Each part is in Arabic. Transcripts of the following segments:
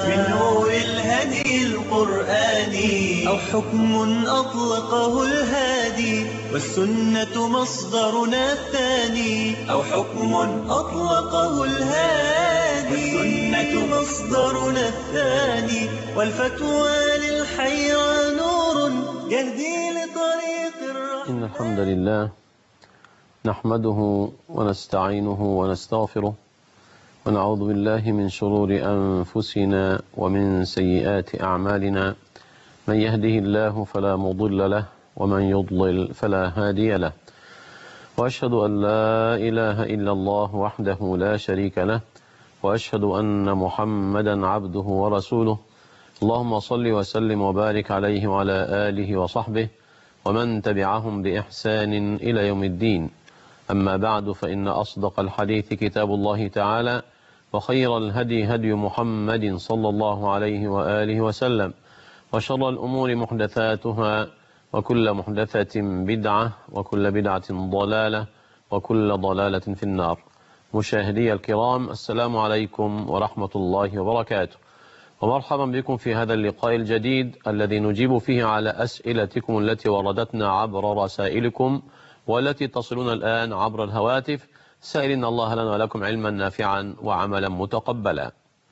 من نور الهدي القرآني، أو حكم أطلقه الهادي والسنة مصدرنا الثاني، أو حكم أطلقه الهادي والسنة مصدرنا الثاني، والفتوى للحيرة نور يهدي لطريق الرحمن. إن الحمد لله نحمده ونستعينه ونستغفره ونعوذ بالله من شرور أنفسنا ومن سيئات أعمالنا، من يهده الله فلا مضل له ومن يضلل فلا هادي له، وأشهد أن لا إله إلا الله وحده لا شريك له، وأشهد أن محمدا عبده ورسوله. اللهم صل وسلم وبارك عليه وعلى آله وصحبه ومن تبعهم بإحسان إلى يوم الدين. أما بعد، فإن أصدق الحديث كتاب الله تعالى، وخير الهدي هدي محمد صلى الله عليه وآله وسلم، وشر الأمور محدثاتها، وكل محدثة بدعة، وكل بدعة ضلالة، وكل ضلالة في النار. مشاهدي الكرام، السلام عليكم ورحمة الله وبركاته، ومرحبا بكم في هذا اللقاء الجديد الذي نجيب فيه على أسئلتكم التي وردتنا عبر رسائلكم والتي تصلون الآن عبر الهواتف، سائلين الله لنا ولكم علما نافعا وعملا متقبلا.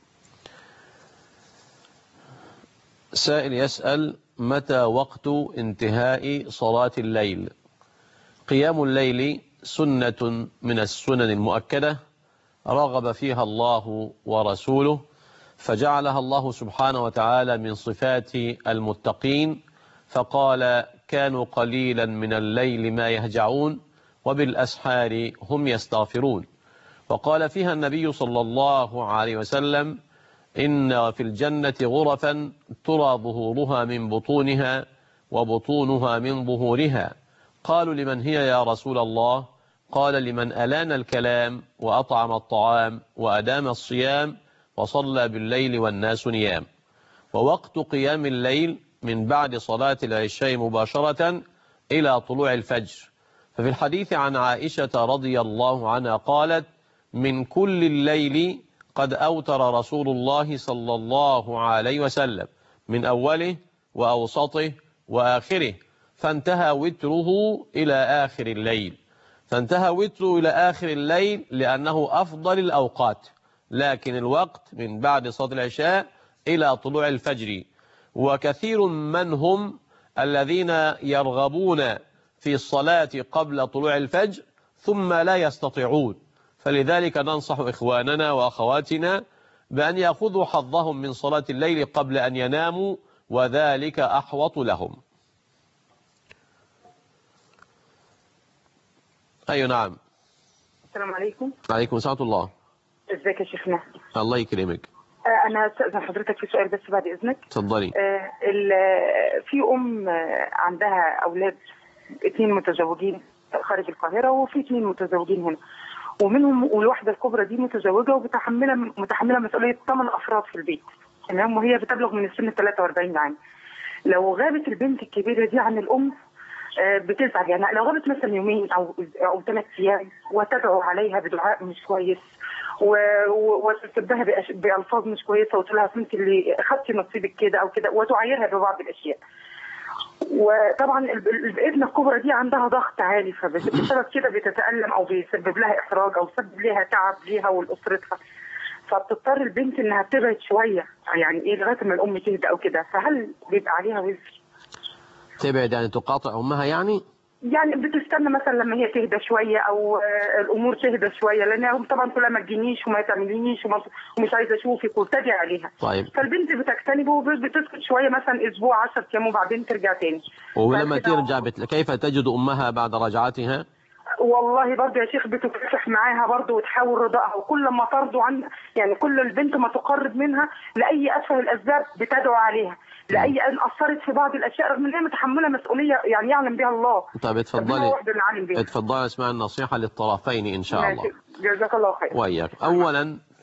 سائل يسأل: متى وقت انتهاء صلاة الليل؟ قيام الليل سنة من السنن المؤكدة رغب فيها الله ورسوله، فجعلها الله سبحانه وتعالى من صفات المتقين، فقال: كانوا قليلا من الليل ما يهجعون وبالأسحار هم يستغفرون. وقال فيها النبي صلى الله عليه وسلم: إن في الجنة غرفا ترى ظهورها من بطونها وبطونها من ظهورها. قالوا: لمن هي يا رسول الله؟ قال: لمن ألان الكلام وأطعم الطعام وأدام الصيام وصلى بالليل والناس نيام. ووقت قيام الليل من بعد صلاة العشاء مباشرة إلى طلوع الفجر. ففي الحديث عن عائشة رضي الله عنها قالت: من كل الليل قد أوتر رسول الله صلى الله عليه وسلم، من أوله وأوسطه وآخره، فانتهى وتره إلى آخر الليل. فانتهى وتره إلى آخر الليل لأنه أفضل الأوقات، لكن الوقت من بعد صلاة العشاء إلى طلوع الفجر. وكثير من هم الذين يرغبون في الصلاة قبل طلوع الفجر ثم لا يستطيعون، فلذلك ننصح إخواننا وأخواتنا بأن يأخذوا حظهم من صلاة الليل قبل أن يناموا، وذلك أحوط لهم. أي نعم. السلام عليكم. عليكم السلام ورحمة الله. ازيك يا شيخنا؟ الله يكرمك. انا استاذن حضرتك في سؤال بس بعد اذنك. اتفضلي. في عندها اولاد 2 متزوجين خارج القاهره، وفي 2 متزوجين هنا، ومنهم والواحده الكبرى دي متزوجه متحمله مسؤوليه 8 افراد في البيت، تمام، وهي بتبلغ من السن 43 عام. لو غابت البنت الكبيره دي عن الام بتزعل، يعني لو غابت مثلا يومين او 3 ايام وتدعو عليها بدعاء مش كويس وتسبها بألفاظ مش كويسه، وتقول لها انت اللي اخذتي نصيبك كده او كده، وتعايرها ببعض الاشياء. وطبعا الابنه الكبرى دي عندها ضغط عالي، فبسبب كده بتتألم او بيسبب لها احراج او يسبب لها تعب ليها ولاسرتها، فبتضطر البنت انها تبعد شويه، يعني ايه، لغايه ما الام تهدى او كده. فهل بيبقى عليها وزر؟ تبعد يعني تقاطع أمها يعني بتستنى مثلا لما هي تهدى شويه او الامور تهدى شويه، لانها طبعا كلها ما تجينيش وما تعملينيش ومش عايزه اشوفك وبتدعي عليها. طيب. فالبنت بتجتنب وبتسكت شويه، مثلا اسبوع 10 ايام، وبعدين ترجع تاني. ولما ترجع كيف تجد أمها بعد رجعتها؟ والله برضه يا شيخ بتكافح معاها برضه وتحاول رضاها، وكل ما ترضوا عن يعني كل البنت ما تقرب منها لاي اسفل الاسباب بتدعو عليها، لاي ان اثرت في بعض الاشياء رغم ان هي متحمله مسؤوليه يعني يعلم بها الله. طيب اتفضلي اسمع النصيحه للطرفين ان شاء الله. جزاك الله خير. وإياك. اولا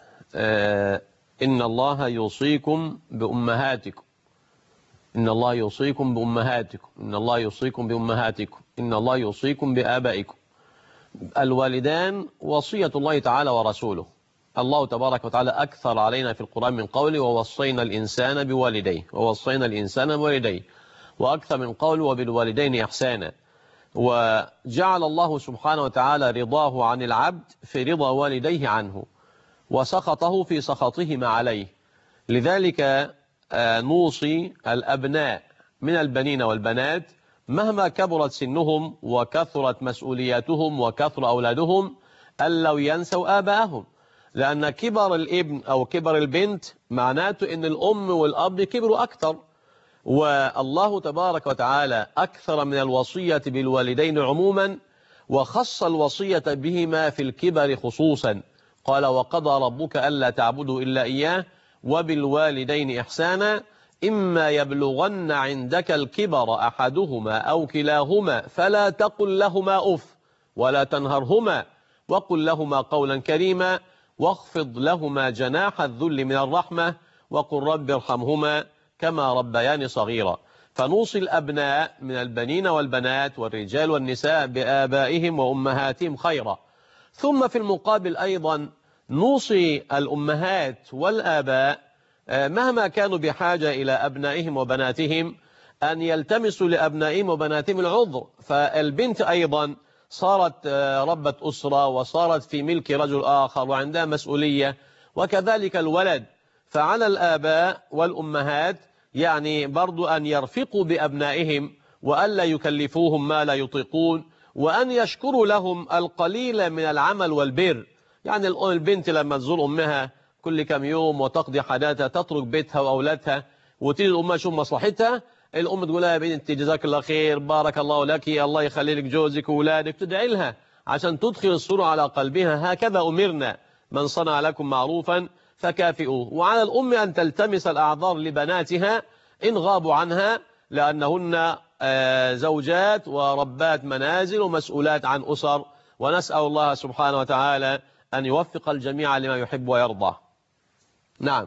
ان الله يوصيكم بامهاتكم، إن الله يوصيكم بأمهاتكم، إن الله يوصيكم بأمهاتكم، إن الله يوصيكم بآبائكم. الوالدان وصية الله تعالى ورسوله، الله تبارك وتعالى أكثر علينا في القرآن من قوله ووصينا الإنسان بوالديه، ووصينا الإنسان بوالديه، وأكثر من قوله وبالوالدين إحسانا. وجعل الله سبحانه وتعالى رضاه عن العبد في رضا والديه عنه، وسخطه في سخطهما عليه. لذلك نوصي الأبناء من البنين والبنات مهما كبرت سنهم وكثرت مسؤولياتهم وكثر أولادهم ألا ينسوا آباءهم، لأن كبر الابن أو كبر البنت معناته أن الأم والأب كبروا أكثر. والله تبارك وتعالى أكثر من الوصية بالوالدين عموما، وخص الوصية بهما في الكبر خصوصا. قال وقضى ربك ألا تعبدوا إلا إياه وبالوالدين إحسانا إما يبلغن عندك الكبر أحدهما أو كلاهما فلا تقل لهما أف ولا تنهرهما وقل لهما قولا كريما واخفض لهما جناح الذل من الرحمة وقل رب ارحمهما كما ربياني صغيرا. فنوصي الأبناء من البنين والبنات والرجال والنساء بآبائهم وأمهاتهم خيرا. ثم في المقابل أيضا نوصي الأمهات والآباء مهما كانوا بحاجة إلى أبنائهم وبناتهم أن يلتمسوا لأبنائهم وبناتهم العذر. فالبنت أيضا صارت ربة أسرة وصارت في ملك رجل آخر وعندها مسؤولية، وكذلك الولد. فعلى الآباء والأمهات يعني برضو أن يرفقوا بأبنائهم وألا يكلفوهم ما لا يطيقون، وأن يشكروا لهم القليل من العمل والبر. يعني البنت لما تزور أمها كل كم يوم وتقضي حاجاتها تترك بيتها وأولادها وتيجي الأم تشوف مصلحتها، الأم تقول لها يا بنتي جزاك الله خير، بارك الله لك، الله يخلي لك جوزك وأولادك، تدعي لها عشان تدخل السرور على قلبها. هكذا أمرنا، من صنع لكم معروفا فكافئوه. وعلى الأم أن تلتمس الأعذار لبناتها إن غابوا عنها، لأنهن زوجات وربات منازل ومسؤولات عن أسر. ونسأل الله سبحانه وتعالى أن يوفق الجميع لما يحب ويرضى. نعم.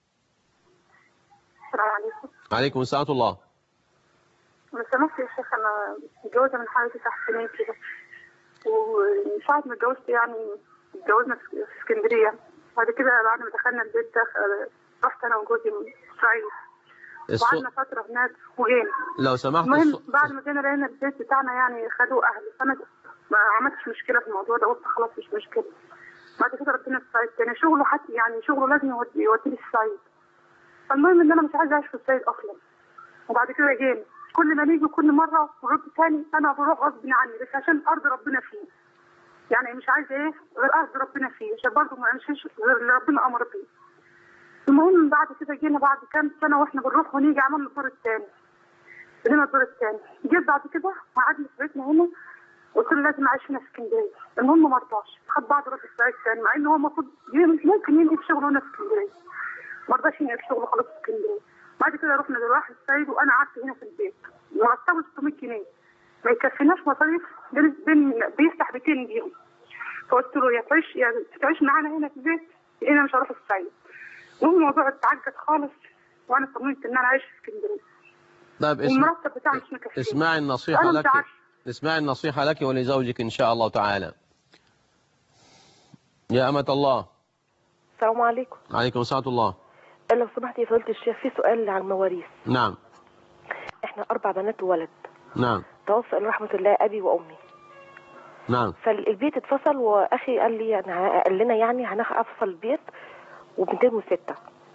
السلام عليكم. عليكم السلام ورحمة الله. لو سمحت يا شيخ، أنا متجوزة من حوالي 9 سنين كده، ومن ساعة ما اتجوزت يعني اتجوزنا في اسكندرية. بعد كده بعد ما دخلنا البيت ده رحت أنا وجوزي الصعيد وقعدنا فترة هناك وجينا. لو سمحت المهم بعد ما جينا لقينا البيت بتاعنا يعني خدوه أهلي، فأنا ما عملتش مشكلة في الموضوع ده، قلت خلاص مش مشكلة. بعد كده رحنا الصعيد تاني، شغله حتى يعني شغله لازم يوديني الصعيد. فالمهم إن أنا مش عايزة أعيش في الصعيد أصلا. وبعد كده جينا كل ما نيجي كل مرة ونرد تاني أنا بروح غصب عني، بس عشان أرض ربنا فيه. يعني مش عايزة إيه غير أرض ربنا فيه، عشان برضه ما أمشيش غير اللي ربنا أمر بيه. المهم بعد كده جينا بعد كام سنة وإحنا بنروح ونيجي عملنا الدور التاني. بدينا الدور التاني، جيت بعد كده وقعدنا في بيتنا هنا قلت له لازم أعيش هنا في اسكندرية. المهم ما رضاش، خد بعض راح الصعيد تاني، مع إن هو المفروض ممكن ينقل شغله هنا في اسكندرية. ما رضاش ينقل شغله خلاص في اسكندرية. بعد كده رحنا لواحد الصعيد وأنا قعدت هنا في البيت، مرتبه 600 جنيه ما يكفيناش مصاريف بيفتح بيتين بيهم. فقلت له يا تعيش معانا هنا في البيت يا انا مش هروح الصعيد. الموضوع اتعجل خالص وانا طمنت ان انا عايش في اسكندريه. طيب المرتب بتاعي مش مكفي. اسمعي النصيحة لك ولزوجك إن شاء الله تعالى. يا أمة الله. السلام عليكم. عليكم السلام ورحمة الله. لو سمحت يا فضيلة الشيخ في سؤال عن المواريث. نعم. احنا 4 بنات وولد. نعم. توفى رحمة الله أبي وأمي. نعم. فالبيت اتفصل وأخي قال لنا يعني هنفصل البيت و206.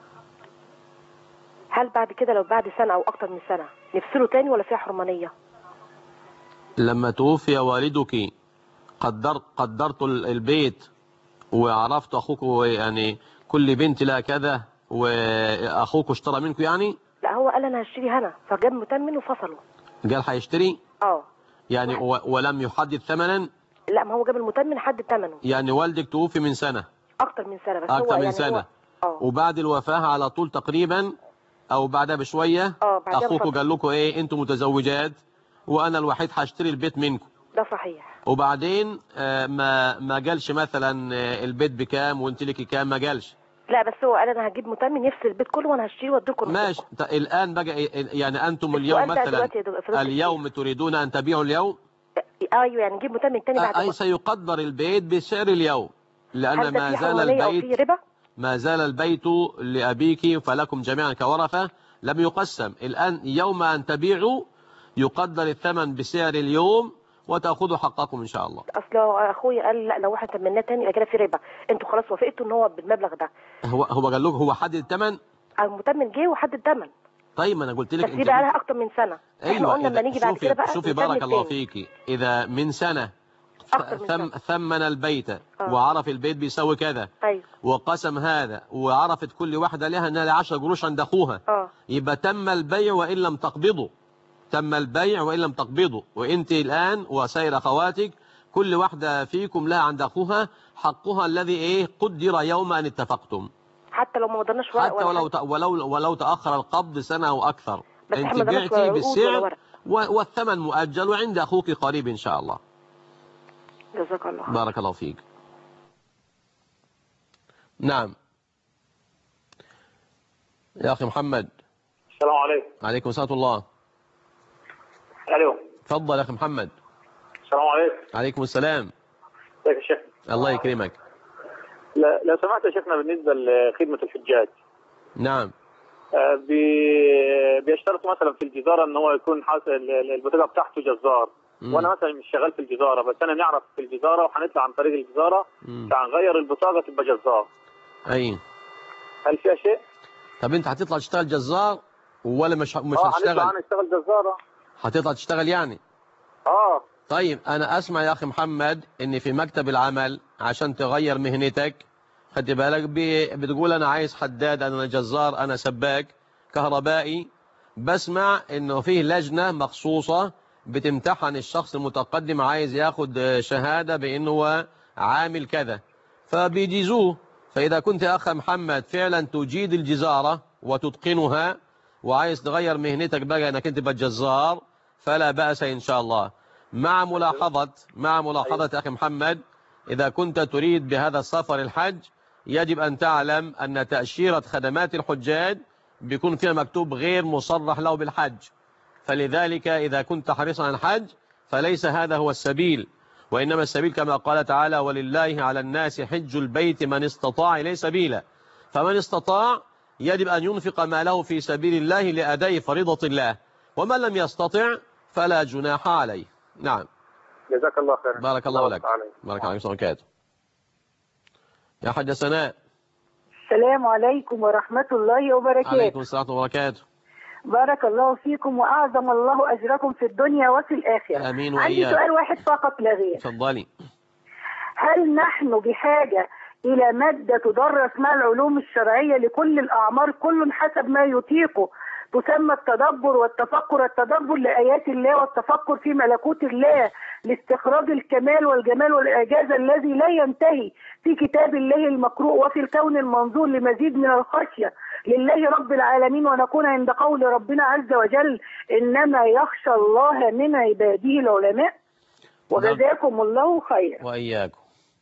هل بعد كده لو بعد سنة أو أكتر من سنة نفصله تاني ولا فيها حرمانية؟ لما توفي والدك قدرت البيت وعرفت أخوك يعني كل بنت لها كذا وأخوك اشترى منكم يعني؟ لا هو قال أنا هشتري هنا فجاب متمن وفصله. قال هيشتري؟ يعني ولم يحدد ثمنا؟ لا ما هو جاب المتمن حد ثمنه. يعني والدك توفي من سنة؟ أكتر من سنة بس أكتر هو من يعني سنة. وبعد الوفاة على طول تقريبا أو بعدها بشوية أخوكوا قال لكم إيه أنتم متزوجات وأنا الوحيد هشتري البيت منكم. ده صحيح. وبعدين ما قالش مثلا البيت بكام وانت لك كام؟ ما قالش. لا بس هو قال انا هجيب متمن يفصل البيت كله وانا هشتريه واديكم. ماشي. الان بقى يعني انتم اليوم مثلا اليوم تريدون ان تبيعوا اليوم؟ ايوه يعني نجيب متمن تاني بعد سيقدر البيت بسعر اليوم. لأن هل ده في حرمانية أو في ربا؟ ما زال البيت لأبيك فلكم جميعا كورثة، لم يقسم. الآن يوم أن تبيعوا يقدر الثمن بسعر اليوم وتأخذوا حقكم إن شاء الله. أصل أخويا قال لا، لو احنا تمناه تاني يبقى كده في ربا، أنتوا خلاص وافقتوا إن هو بالمبلغ ده. هو قال لك هو حدد الثمن؟ المتمن جه وحدد الثمن. طيب ما أنا قلت لك بس دي بقى لها أكتر من سنة. أيوة، احنا قلنا لما نيجي بعد كده بقى شوفي بارك الله فيكي، إذا من سنة ثمن البيت وعرف البيت بيسوي كذا، أيوة. وقسم هذا وعرفت كل واحدة لها انها 10 قروش عند اخوها، يبقى تم البيع وان لم تقبضوا، تم البيع وان لم تقبضوا. وانت الان وسائر اخواتك كل واحدة فيكم لها عند اخوها حقها الذي قدر يوم ان اتفقتم، حتى لو ما قدرناش ورق، حتى ولو تاخر القبض سنة او اكثر، انت بعتي بالسعر والثمن مؤجل وعند اخوك قريب ان شاء الله. جزاك الله. بارك الله فيك. نعم يا أخي محمد. السلام عليكم. عليكم السلام ورحمة الله. الو. تفضل يا أخي محمد. السلام عليكم. عليكم السلام. ازيك يا شيخ؟ الله يكرمك. لو سمحت يا شيخنا، بالنسبة لخدمة الحجاج. نعم. بيشترط مثلا في الجزارة ان هو يكون حاصل البطاقة بتاعته جزار. وانا مثلا مش شغال في الجزارة، بس انا نعرف في الجزارة وهنطلع عن طريق الجزارة فهنغير البطاقة تبقى جزار. اي. هل فيها شيء؟ طب انت هتطلع تشتغل جزار ولا مش هتشتغل؟ هنطلع نشتغل جزارة. هتطلع تشتغل يعني؟ طيب انا اسمع يا اخي محمد ان في مكتب العمل عشان تغير مهنتك، خد بالك، بتقول انا عايز حداد، انا جزار، انا سباك، كهربائي، بسمع انه فيه لجنة مخصوصة بتمتحن الشخص المتقدم عايز ياخد شهادة بانه هو عامل كذا فبيجيزوه. فاذا كنت يا اخ محمد فعلا تجيد الجزارة وتتقنها وعايز تغير مهنتك بقى انك انت تبقى جزار، فلا بأس ان شاء الله، مع ملاحظة يا اخي محمد، اذا كنت تريد بهذا السفر الحج يجب ان تعلم ان تأشيرة خدمات الحجاج بيكون فيها مكتوب غير مصرح له بالحج، فلذلك إذا كنت حريصا على الحج فليس هذا هو السبيل، وإنما السبيل كما قال تعالى ولله على الناس حج البيت من استطاع إليه سبيلا، فمن استطاع يجب أن ينفق ماله في سبيل الله لأداء فريضة الله، ومن لم يستطع فلا جناح عليه. نعم. جزاك الله خير. بارك الله لك. بارك الله فيك. يا حاجة سناء. السلام عليكم ورحمة الله وبركاته. عليكم السلام وبركاته. بارك الله فيكم وأعظم الله أجركم في الدنيا وفي الآخرة. آمين وإياك. عندي سؤال واحد فقط لا غير. تفضلي. هل نحن بحاجة إلى مادة تدرس مع العلوم الشرعية لكل الأعمار كل حسب ما يطيقه تسمى التدبر والتفكر، التدبر لآيات الله والتفكر في ملكوت الله لاستخراج الكمال والجمال والإعجاز الذي لا ينتهي في كتاب الله المقروء وفي الكون المنظور لمزيد من الخشية لله رب العالمين، ونكون عند قول ربنا عز وجل إنما يخشى الله من عباده العلماء. وجزاكم الله خيرا. وإياكم.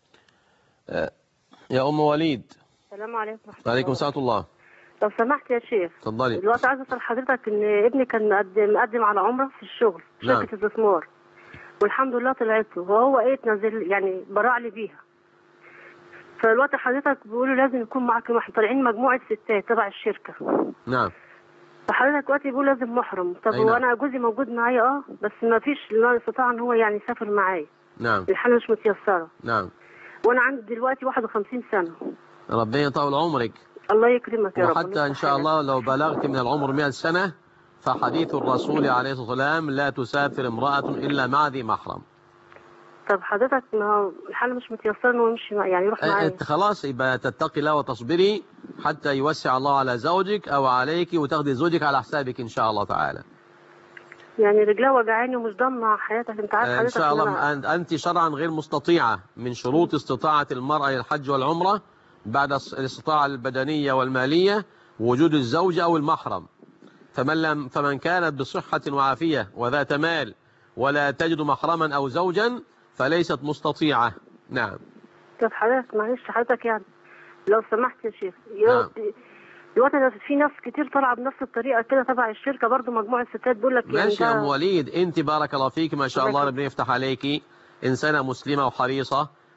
يا أم وليد. السلام عليكم ورحمة الله. وعليكم السلام الله. لو سمحت يا شيخ. اتفضلي. دلوقتي عايزه اسال حضرتك ان ابني كان مقدم على عمره في الشغل شركه استثمار، والحمد لله طلعت له، وهو تنزل يعني براع لي بيها. فالوقت حضرتك بيقولوا لازم يكون معاك احنا طالعين مجموعه ستات تبع الشركه. نعم. فحضرتك دلوقتي بيقول لازم محرم. طب وانا جوزي موجود معايا بس ما فيش استطاع ان هو يعني يسافر معايا. نعم. الحاله مش متيسره. نعم. وانا عندي دلوقتي 51 سنه. ربنا يطول عمرك. الله يكرمك يا رب. وحتى إن شاء الله لو بلغت من العمر 100 سنة فحديث الرسول عليه الصلاة والسلام لا تسافر امرأة إلا مع ذي محرم. طب حضرتك ما هو الحالة مش متيسرة إنه يمشي يعني يروح معايا. خلاص يبقى تتقي الله وتصبري حتى يوسع الله على زوجك أو عليك وتاخدي زوجك على حسابك إن شاء الله تعالى. يعني رجلها وجعاني ومش ضامنة حياتك، أنت عارف حضرتك. إن شاء الله أنت شرعا غير مستطيعة، من شروط استطاعة المرأة للحج والعمرة بعد الاستطاعة البدنية والمالية وجود الزوج أو المحرم، فمن كانت بصحة وعافية وذات مال ولا تجد محرما أو زوجا فليست مستطيعة. نعم. طب حضرتك معلش حضرتك يعني لو سمحت يا شيخ، دلوقتي في ناس كتير طالعه بنفس الطريقه كده تبع الشركه برضو مجموعه ستات بيقول لك يعني ماشي يا ام وليد، انت بارك الله فيك ما شاء الله ربنا يفتح عليكي، انسانه مسلمه وحريصه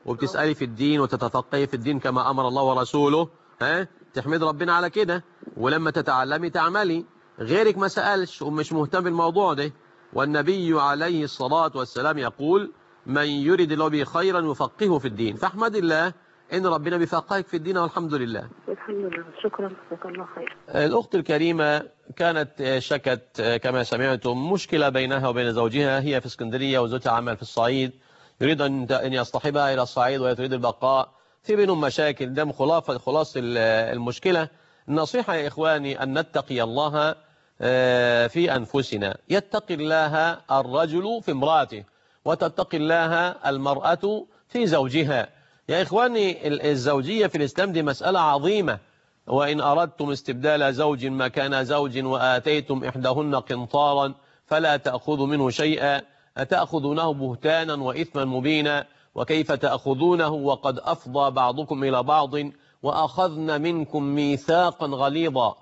وبتسألي في الدين وتتفقهي في الدين كما أمر الله ورسوله، تحمد ربنا على كده. ولما تتعلمي تعملي. غيرك ما سألش ومش مهتم بالموضوع ده. والنبي عليه الصلاة والسلام يقول: من يريد الله به خيرا يفقهه في الدين. فاحمد الله إن ربنا بيفقهك في الدين، والحمد لله. الحمد لله، شكرا، جزاك الله خير. الأخت الكريمة كانت شكت كما سمعتم مشكلة بينها وبين زوجها، هي في اسكندرية وزوجها عمل في الصعيد، يريد أن يصطحبها إلى الصعيد وهي تريد البقاء، في بينهم مشاكل. ده خلاص المشكلة. النصيحة يا إخواني أن نتقي الله في أنفسنا. يتقي الله الرجل في امرأته، وتتقي الله المرأة في زوجها. يا إخواني الزوجية في الإسلام دي مسألة عظيمة. وإن أردتم استبدال زوج مكان زوج وآتيتم إحداهن قنطارا فلا تأخذوا منه شيئا أتأخذونه بهتانا وإثما مبينا وكيف تأخذونه وقد أفضى بعضكم إلى بعض وأخذن منكم ميثاقا غليظا.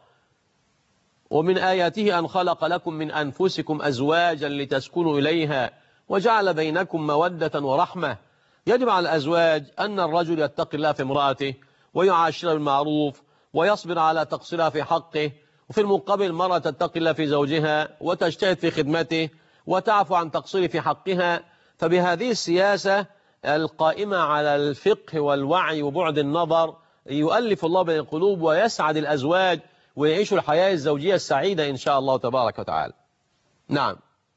ومن آياته أن خلق لكم من أنفسكم أزواجا لتسكنوا إليها وجعل بينكم مودة ورحمة. يجب على الأزواج أن الرجل يتقي الله في امرأته ويعاشرها بالمعروف ويصبر على تقصيرها في حقه، وفي المقابل المرأة تتقي الله في زوجها وتجتهد في خدمته وتعفو عن تقصيره في حقها. فبهذه السياسة القائمة على الفقه والوعي وبعد النظر يؤلف الله بين القلوب ويسعد الأزواج ويعيشوا الحياة الزوجية السعيدة إن شاء الله تبارك وتعالى. نعم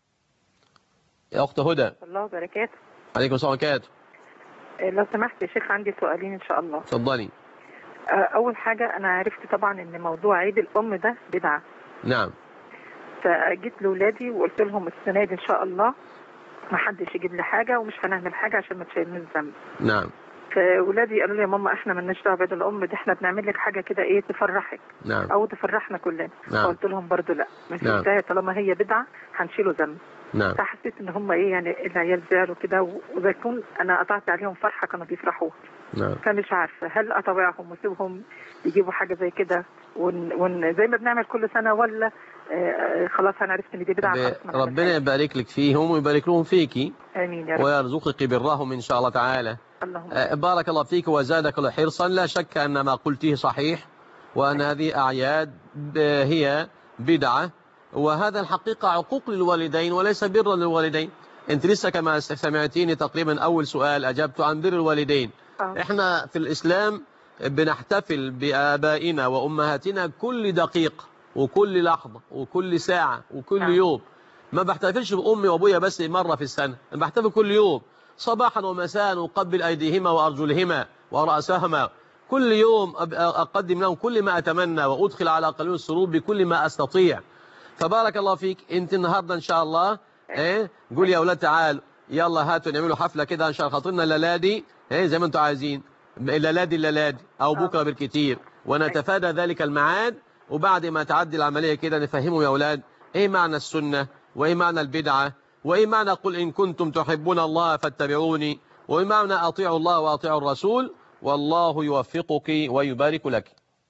يا أخت هدى. الله وبركاته. عليكم السلام وبركاته. لو سمحت يا شيخ عندي سؤالين إن شاء الله. اتفضلي. أول حاجة أنا عرفت طبعا إن موضوع عيد الأم ده بدعة. نعم. فجيت لأولادي وقلت لهم السنة دي إن شاء الله ما حدش يجيب لي حاجة ومش هنعمل حاجة عشان ما تشيلنيش ذنب. نعم. فأولادي قالوا لي يا ماما إحنا مالناش دعوة بعيد الأم ده، إحنا بنعمل لك حاجة كده إيه تفرحك. نعم. أو تفرحنا كلنا. نعم. فقلت لهم برضو لا ما فيش نعم. داعي طالما هي بدعة هنشيله ذنب. نعم. فحسيت إن هم إيه يعني العيال زعلوا كده وزي يكون أنا قطعت عليهم فرحة كانوا بيفرحوا. نعم. فمش عارفة هل أطوعهم واسيبهم يجيبوا حاجة زي كده زي ما بنعمل كل سنة، ولا خلاص أنا عرفت إن دي بدعة. ربنا يبارك لك فيهم ويبارك لهم فيكي. آمين يا رب. ويرزقك برهم إن شاء الله تعالى. اللهم بارك الله فيك وزادك الله حرصا. لا شك أن ما قلته صحيح، وأن هذه أعياد هي بدعة، وهذا الحقيقة عقوق للوالدين وليس برا للوالدين. أنت لسه كما سمعتيني تقريبا أول سؤال أجبت عن بر الوالدين. إحنا في الإسلام بنحتفل بآبائنا وأمهاتنا كل دقيقة وكل لحظة وكل ساعة وكل يوم. ما بحتفلش بأمي وأبويا بس مرة في السنة، أنا بحتفل كل يوم صباحا ومساء، أقبل أيديهما وأرجلهما ورأسهما كل يوم، أقدم لهم كل ما أتمنى وأدخل على قلوب السرور بكل ما أستطيع. فبارك الله فيك. أنت النهاردة إن شاء الله قول يا أولاد تعالوا يلا هاتوا نعملوا حفلة كده إن شاء الله خاطرنا الليلادي زي ما أنتم عايزين، الليلادي أو بكرة بالكتير، ونتفادى ذلك الميعاد. وبعد ما تعدي العملية كده نفهمهم يا أولاد إيه معنى السنة وإيه معنى البدعة وإيه معنى قل إن كنتم تحبون الله فاتبعوني، وإيه معنى أطيعوا الله وأطيعوا الرسول، والله يوفقك ويبارك لك.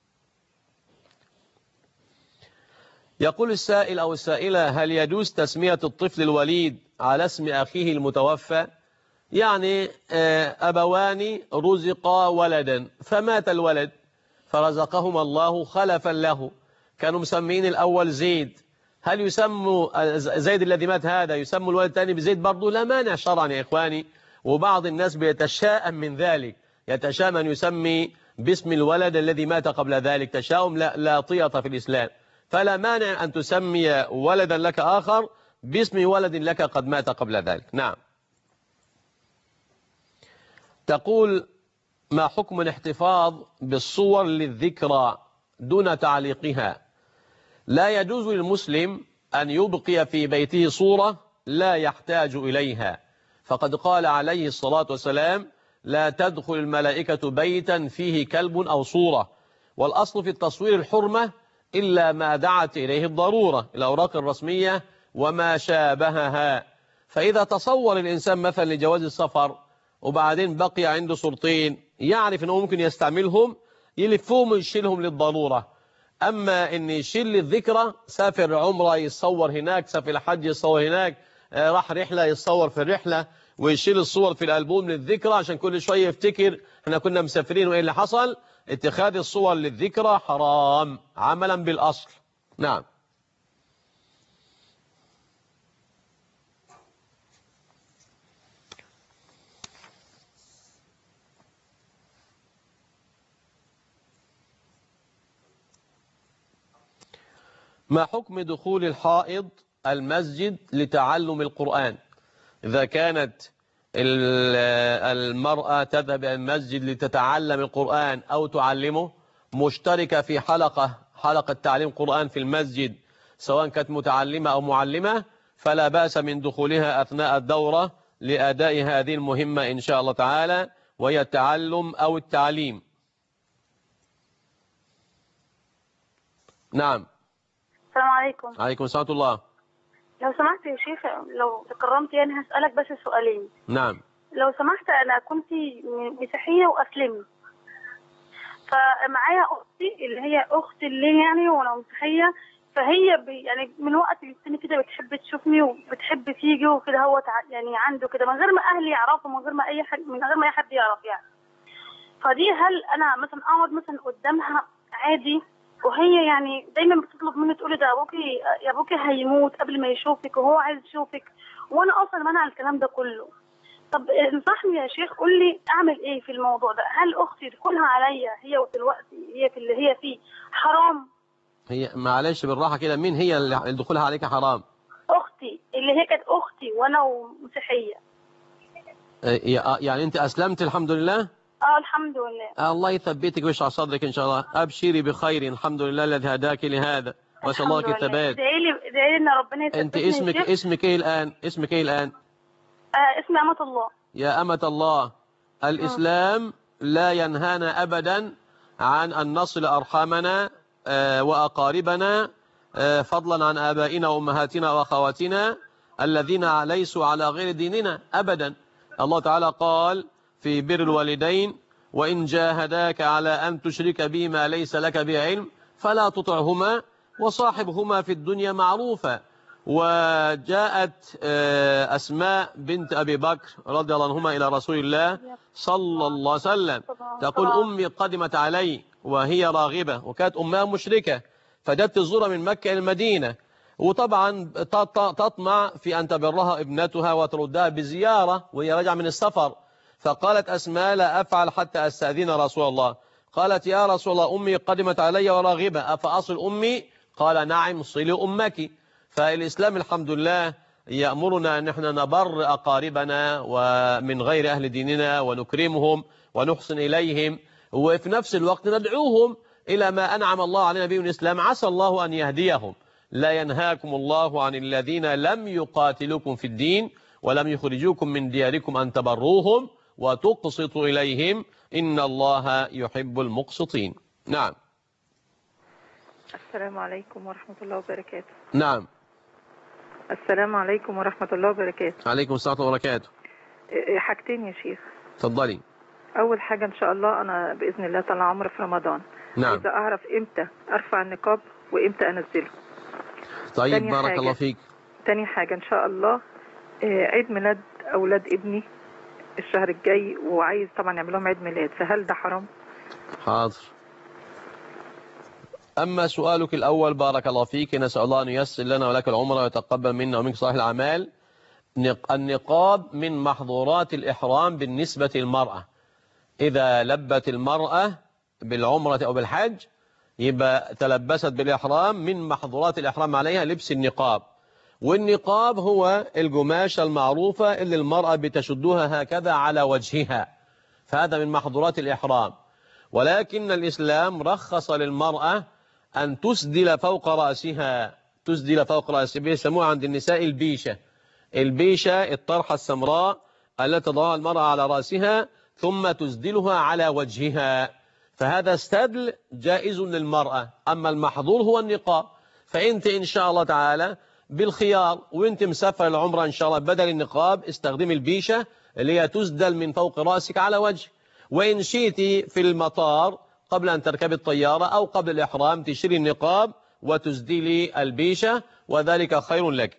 يقول السائل أو السائلة: هل يجوز تسمية الطفل الوليد على اسم أخيه المتوفى؟ يعني أبوان رزقا ولدا فمات الولد فرزقهما الله خلفا له، كانوا مسمين الأول زيد، هل يسموا زيد الذي مات هذا يسموا الولد الثاني بزيد برضه؟ لا مانع شرعا يا إخواني. وبعض الناس بيتشائم من ذلك، يتشائم أن يسمي باسم الولد الذي مات قبل ذلك، تشاؤم لا طية في الإسلام. فلا مانع أن تسمي ولدا لك آخر باسم ولد لك قد مات قبل ذلك. نعم. تقول: ما حكم الاحتفاظ بالصور للذكرى دون تعليقها؟ لا يجوز للمسلم أن يبقي في بيته صورة لا يحتاج إليها، فقد قال عليه الصلاة والسلام: لا تدخل الملائكة بيتا فيه كلب أو صورة. والأصل في التصوير الحرمة إلا ما دعت إليه الضرورة، الأوراق الرسمية وما شابهها. فإذا تصور الإنسان مثلا لجواز السفر وبعدين بقي عنده صورتين يعرف أنه ممكن يستعملهم، يلفهم ويشيلهم للضرورة. أما أن يشيل للذكرى، سافر عمرة يتصور هناك، سافر الحج يتصور هناك، راح رحلة يتصور في الرحلة، ويشيل الصور في الألبوم للذكرى عشان كل شوية يفتكر احنا كنا مسافرين وإيه اللي حصل. اتخاذ الصور للذكرى حرام عملا بالأصل. نعم. ما حكم دخول الحائض المسجد لتعلم القرآن؟ إذا كانت المرأة تذهب إلى المسجد لتتعلم القرآن أو تعلمه، مشتركة في حلقة تعليم قرآن في المسجد، سواء كانت متعلمة أو معلمة، فلا بأس من دخولها أثناء الدورة لأداء هذه المهمة إن شاء الله تعالى، وهي التعلم أو التعليم. نعم. السلام عليكم. عليكم السلام ورحمة الله. لو سمحت يا شيخ، لو تكرمت يعني هسألك بس سؤالين. نعم. لو سمحت، أنا كنت مسيحية وأسلمت، فمعايا أختي اللي هي أخت اللي يعني وأنا مسيحية، فهي يعني من وقت للتاني كده بتحب تشوفني وبتحب تيجي وكده، هو يعني عنده كده من غير ما أهلي يعرفوا، من غير ما أي حد يعرف يعني. فدي هل أنا مثلا أقعد مثلا قدامها عادي، وهي يعني دايما بتطلب مني تقولي ده ابوكي يا ابوكي هيموت قبل ما يشوفك وهو عايز يشوفك، وانا اصلا منع الكلام ده كله. طب انصحني يا شيخ، قول لي اعمل ايه في الموضوع ده؟ هل اختي دخولها عليا هي دلوقتي هي في اللي هي فيه حرام؟ هي معلش بالراحه كده، مين هي اللي دخولها عليك حرام؟ اختي اللي هي كانت اختي وانا مسيحيه. يعني انت اسلمت الحمد لله؟ الحمد لله. الله يثبتك ويشرح صدرك ان شاء الله. ابشري بخير، الحمد لله الذي هداك لهذا، واسال الله لك الثبات. ادعي لي ان ربنا يثبتني. انت اسمك ايه الان؟ اسمك ايه الان؟ اسمي أمة الله. يا أمة الله، الإسلام لا ينهانا أبدا عن أن نصل أرحامنا وأقاربنا، فضلا عن آبائنا وأمهاتنا وأخواتنا الذين ليسوا على غير ديننا أبدا. الله تعالى قال في بر الوالدين: وإن جاهداك على أن تشرك بي ما ليس لك به علم فلا تطعهما وصاحبهما في الدنيا معروفا. وجاءت أسماء بنت أبي بكر رضي الله عنهما إلى رسول الله صلى الله عليه وسلم تقول: أمي قدمت علي وهي راغبة، وكانت أمها مشركة، فجت تزورها من مكة إلى المدينة، وطبعا تطمع في أن تبرها ابنتها وتردها بزيارة وهي راجعة من السفر. فقالت أسماء: لا أفعل حتى أستأذن رسول الله. قالت: يا رسول الله، أمي قدمت علي وراغبة، أفأصل أمي؟ قال: نعم، صلي أمك. فالإسلام الحمد لله يأمرنا أن احنا نبر أقاربنا ومن غير أهل ديننا ونكرمهم ونحسن إليهم، وفي نفس الوقت ندعوهم إلى ما أنعم الله علينا به من الإسلام، عسى الله أن يهديهم. لا ينهاكم الله عن الذين لم يقاتلوكم في الدين ولم يخرجوكم من دياركم أن تبروهم وتقسطوا إليهم إن الله يحب المقسطين. نعم. السلام عليكم ورحمة الله وبركاته. نعم. السلام عليكم ورحمة الله وبركاته. عليكم السلام وبركاته. حاجتين يا شيخ. اتفضلي. أول حاجة إن شاء الله أنا بإذن الله طالعة عمرة في رمضان. نعم. عايزة أعرف إمتى أرفع النقاب وإمتى أنزله. طيب بارك الله فيك. تاني حاجة إن شاء الله عيد ميلاد أولاد ابني الشهر الجاي، وعايز طبعا يعمل لهم عيد ميلاد، فهل ده حرام؟ حاضر. أما سؤالك الأول بارك الله فيك، نسأل الله أن ييسر لنا ولك العمر ويتقبل منا ومنك صالح الأعمال. النقاب من محظورات الإحرام بالنسبة للمرأة. إذا لبت المرأة بالعمرة أو بالحج يبقى تلبست بالإحرام، من محظورات الإحرام عليها لبس النقاب. والنقاب هو القماشة المعروفة اللي المرأة بتشدها هكذا على وجهها، فهذا من محظورات الإحرام. ولكن الإسلام رخص للمرأة أن تسدل فوق رأسها، تسدل فوق رأسها، بيسموها عند النساء البيشة. البيشة الطرحة السمراء التي تضعها المرأة على رأسها ثم تسدلها على وجهها، فهذا السدل جائز للمرأة. أما المحظور هو النقاب، فأنت إن شاء الله تعالى بالخيار وانت مسافر العمرة إن شاء الله بدل النقاب استخدمي البيشة اللي هي تسدل من فوق رأسك على وجه. وإن شئتي في المطار قبل أن تركبي الطيارة أو قبل الإحرام تشيلي النقاب وتسدلي البيشة، وذلك خير لك.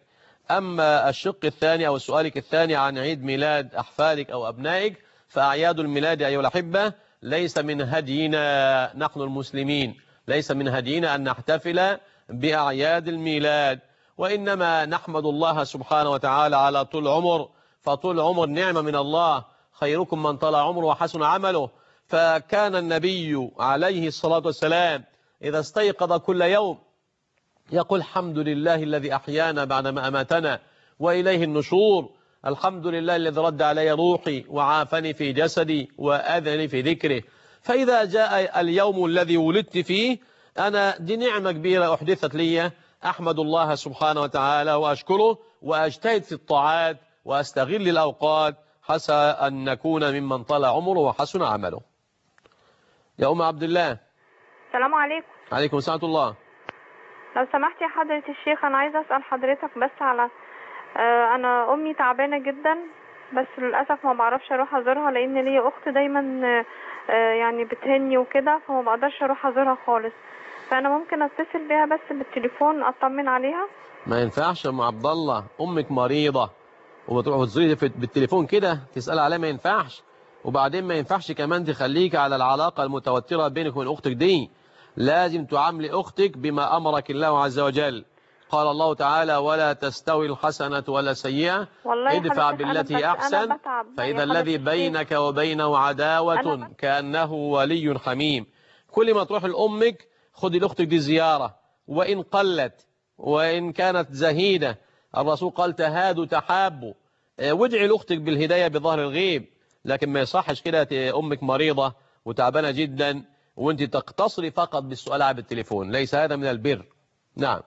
أما الشق الثاني أو سؤالك الثاني عن عيد ميلاد أحفادك أو أبنائك، فأعياد الميلاد أيها الأحبة ليس من هدينا نحن المسلمين، ليس من هدينا أن نحتفل بأعياد الميلاد، وإنما نحمد الله سبحانه وتعالى على طول عمر، فطول عمر نعمة من الله، خيركم من طال عمره وحسن عمله. فكان النبي عليه الصلاة والسلام إذا استيقظ كل يوم يقول الحمد لله الذي أحيانا بعدما أماتنا وإليه النشور، الحمد لله الذي رد علي روحي وعافني في جسدي وأذني في ذكره. فإذا جاء اليوم الذي ولدت فيه أنا دي نعمة كبيرة أحدثت لي، أحمد الله سبحانه وتعالى وأشكره وأجتهد في الطاعات وأستغل الأوقات حتى أن نكون ممن طال عمره وحسن عمله. يا أم عبد الله. السلام عليكم. عليكم السلام ورحمة الله. لو سمحت يا حضرة الشيخ، أنا عايزة أسأل حضرتك بس على أنا أمي تعبانة جدا، بس للأسف ما بعرفش أروح أزورها لأن ليا أخت دايما يعني بتهني وكده، فما بقدرش أروح أزورها خالص، فأنا ممكن أتصل بيها بس بالتليفون أطمن عليها؟ ما ينفعش يا أم عبد الله، أمك مريضة وبتروح تزوري بالتليفون كده تسأل عليها، ما ينفعش. وبعدين ما ينفعش كمان تخليك على العلاقة المتوترة بينك وبين أختك دي، لازم تعاملي أختك بما أمرك الله عز وجل. قال الله تعالى ولا تستوي الحسنة ولا سيئة ادفع بالتي أحسن فإذا الذي بينك وبينه عداوة كأنه ولي حميم. كل ما تروح لأمك خدي لأختك دي زيارة، وإن قلت وإن كانت زهيدة، الرسول قال تهادوا تحابوا، وادعي لأختك بالهداية بظهر الغيب. لكن ما يصحش كده أمك مريضة وتعبانة جدا وانت تقتصري فقط بالسؤال على التليفون، ليس هذا من البر. نعم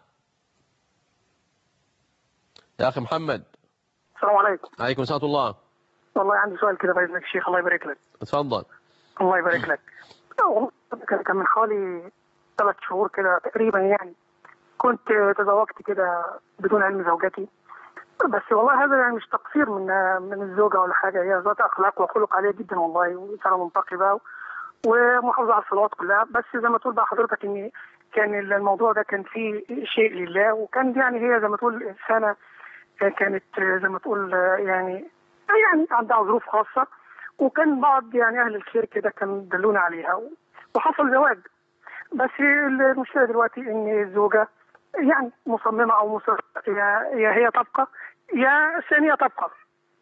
يا أخي محمد. السلام عليكم. عليكم السلام ورحمة الله. والله عندي سؤال كده باذن الشيخ، الله يبارك لك. اتفضل. الله يبارك لك. كان من حوالي 3 شهور كده تقريبا، يعني كنت تزوجت كده بدون علم زوجتي، بس والله هذا يعني مش تقصير من الزوجة ولا حاجة، هي ذات أخلاق وخلق عالية جدا والله، وإنسانة منتقبة ومحافظة على الصلوات كلها، بس زي ما تقول بقى حضرتك إن كان الموضوع ده كان فيه شيء لله، وكان يعني هي زي ما تقول إنسانة كانت زي ما تقول يعني عندها ظروف خاصة، وكان بعض يعني أهل الخير كده كان دلونا عليها وحصل زواج. بس المشكلة دلوقتي إن الزوجة يعني مصممة أو مصرة يا هي تبقى يا الثانية تبقى،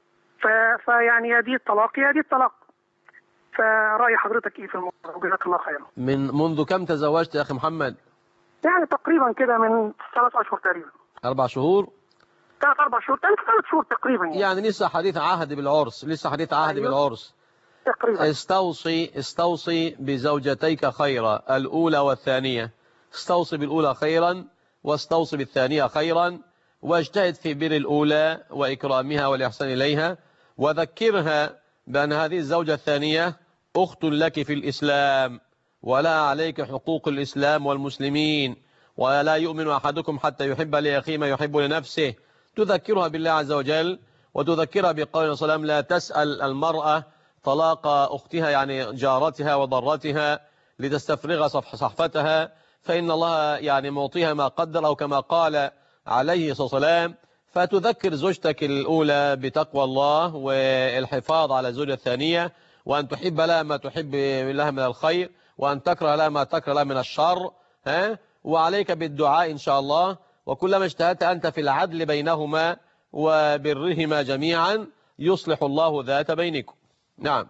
فيعني يا دي الطلاق يا دي الطلاق. فرأي حضرتك إيه في الموضوع؟ جزاك الله خيرا. منذ كم تزوجت يا أخي محمد؟ يعني تقريبا كده من 3 أشهر تقريبا. 4 شهور؟ 3 شهور 3 شهور تقريبا يعني لسه حديث عهد بالعرس، لسه حديث عهد أيوه. بالعرس تقريبا. استوصي بزوجتيك خيرا، الأولى والثانية، استوصي بالأولى خيرا واستوصي بالثانية خيرا، واجتهد في بر الأولى وإكرامها والإحسان إليها، وذكرها بأن هذه الزوجة الثانية أخت لك في الإسلام، ولا عليك حقوق الإسلام والمسلمين، ولا يؤمن أحدكم حتى يحب لأخيه ما يحب لنفسه. تذكرها بالله عز وجل، وتذكرها بقول صلى الله عليه وسلم لا تسأل المرأة طلاق أختها يعني جارتها وضرتها لتستفرغ صحفتها، فإن الله يعني معطيها ما قدر، أو كما قال عليه الصلاة والسلام. فتذكر زوجتك الأولى بتقوى الله والحفاظ على الزوجة الثانية، وأن تحب لها ما تحب لها من الخير، وأن تكره لها ما تكره لها من الشر. وعليك بالدعاء إن شاء الله، وكلما اجتهدت أنت في العدل بينهما وبرهما جميعا يصلح الله ذات بينكم. نعم.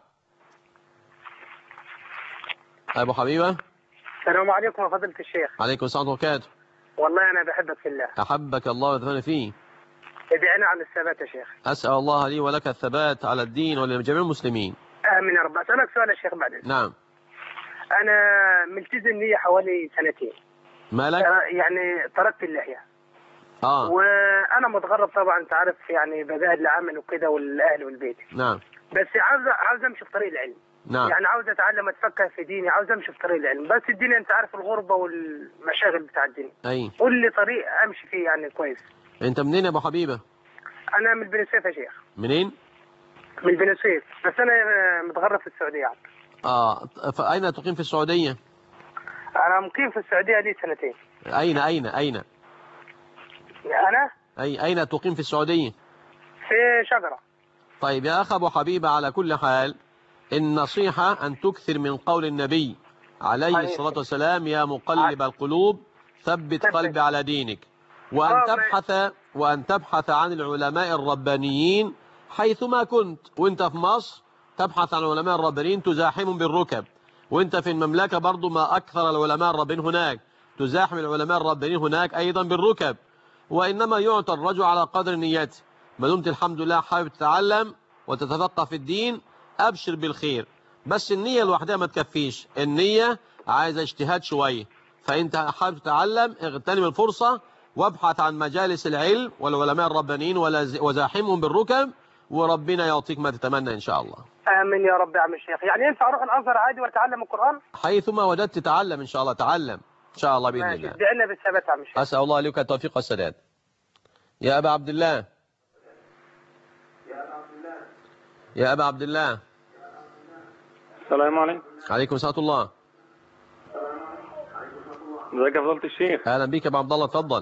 أبو حبيبة. السلام عليكم يا فضيلة الشيخ. عليكم السلام ورحمة الله. والله أنا بحبك في الله. أحبك الله ويتفانى فيه. ادعينا على الثبات يا شيخ. أسأل الله لي ولك الثبات على الدين ولجميع المسلمين. آمين يا رب. أسألك سؤال يا شيخ بعدين. نعم. أنا ملتزم لي حوالي 2 سنين. مالك؟ يعني تركت اللحية. وأنا متغرب طبعا أنت عارف، يعني بجاهد لعمل وكده والأهل والبيت. نعم. بس عاوز أمشي في طريق العلم. نعم. يعني عاوز أتعلم أتفقه في ديني، عاوز أمشي في طريق العلم، بس الدنيا أنت عارف الغربة والمشاغل بتاع الدنيا. أي. قول لي طريق أمشي فيه يعني كويس. أنت منين يا أبو حبيبة؟ أنا من بني سويف يا شيخ. منين؟ من بني سويف، بس أنا متغرب في السعودية يعني. فأين تقيم في السعودية؟ أنا مقيم في السعودية لي 2 سنين. أين؟ أنا؟ أين تقيم في السعودية؟ في شجرة. طيب يا أخ أبو حبيبة، على كل حال النصيحة أن تكثر من قول النبي عليه الصلاة والسلام: يا مقلب القلوب ثبت قلبي على دينك، وأن تبحث عن العلماء الربانيين حيثما كنت. وانت في مصر تبحث عن العلماء الربانيين تزاحمهم بالركب، وانت في المملكة برضو ما أكثر العلماء الربانيين هناك، تزاحم العلماء الربانيين هناك أيضا بالركب. وإنما يعطى الرجل على قدر نيته. ما دمت الحمد لله حابب تتعلم وتتفقه في الدين أبشر بالخير، بس النية لوحدها ما تكفيش، النية عايزة اجتهاد شوية. فأنت حابب تتعلم اغتنم الفرصة وابحث عن مجالس العلم والعلماء الربانيين وزاحمهم بالركب، وربنا يعطيك ما تتمنى إن شاء الله. آمين يا رب يا عم الشيخ. يعني ينفع أروح الأزهر عادي وأتعلم القرآن؟ حيثما وجدت تتعلم إن شاء الله، تعلم إن شاء الله بإذن الله. ادعي لنا بالثبات يا عم الشيخ. أسأل الله لك التوفيق والسداد. يا أبا عبد الله، يا أبا عبد الله. السلام عليكم. عليكم السلام ورحمة الله. ازيك يا فضيلة الشيخ؟ أهلا بك يا أبا عبد الله، اتفضل.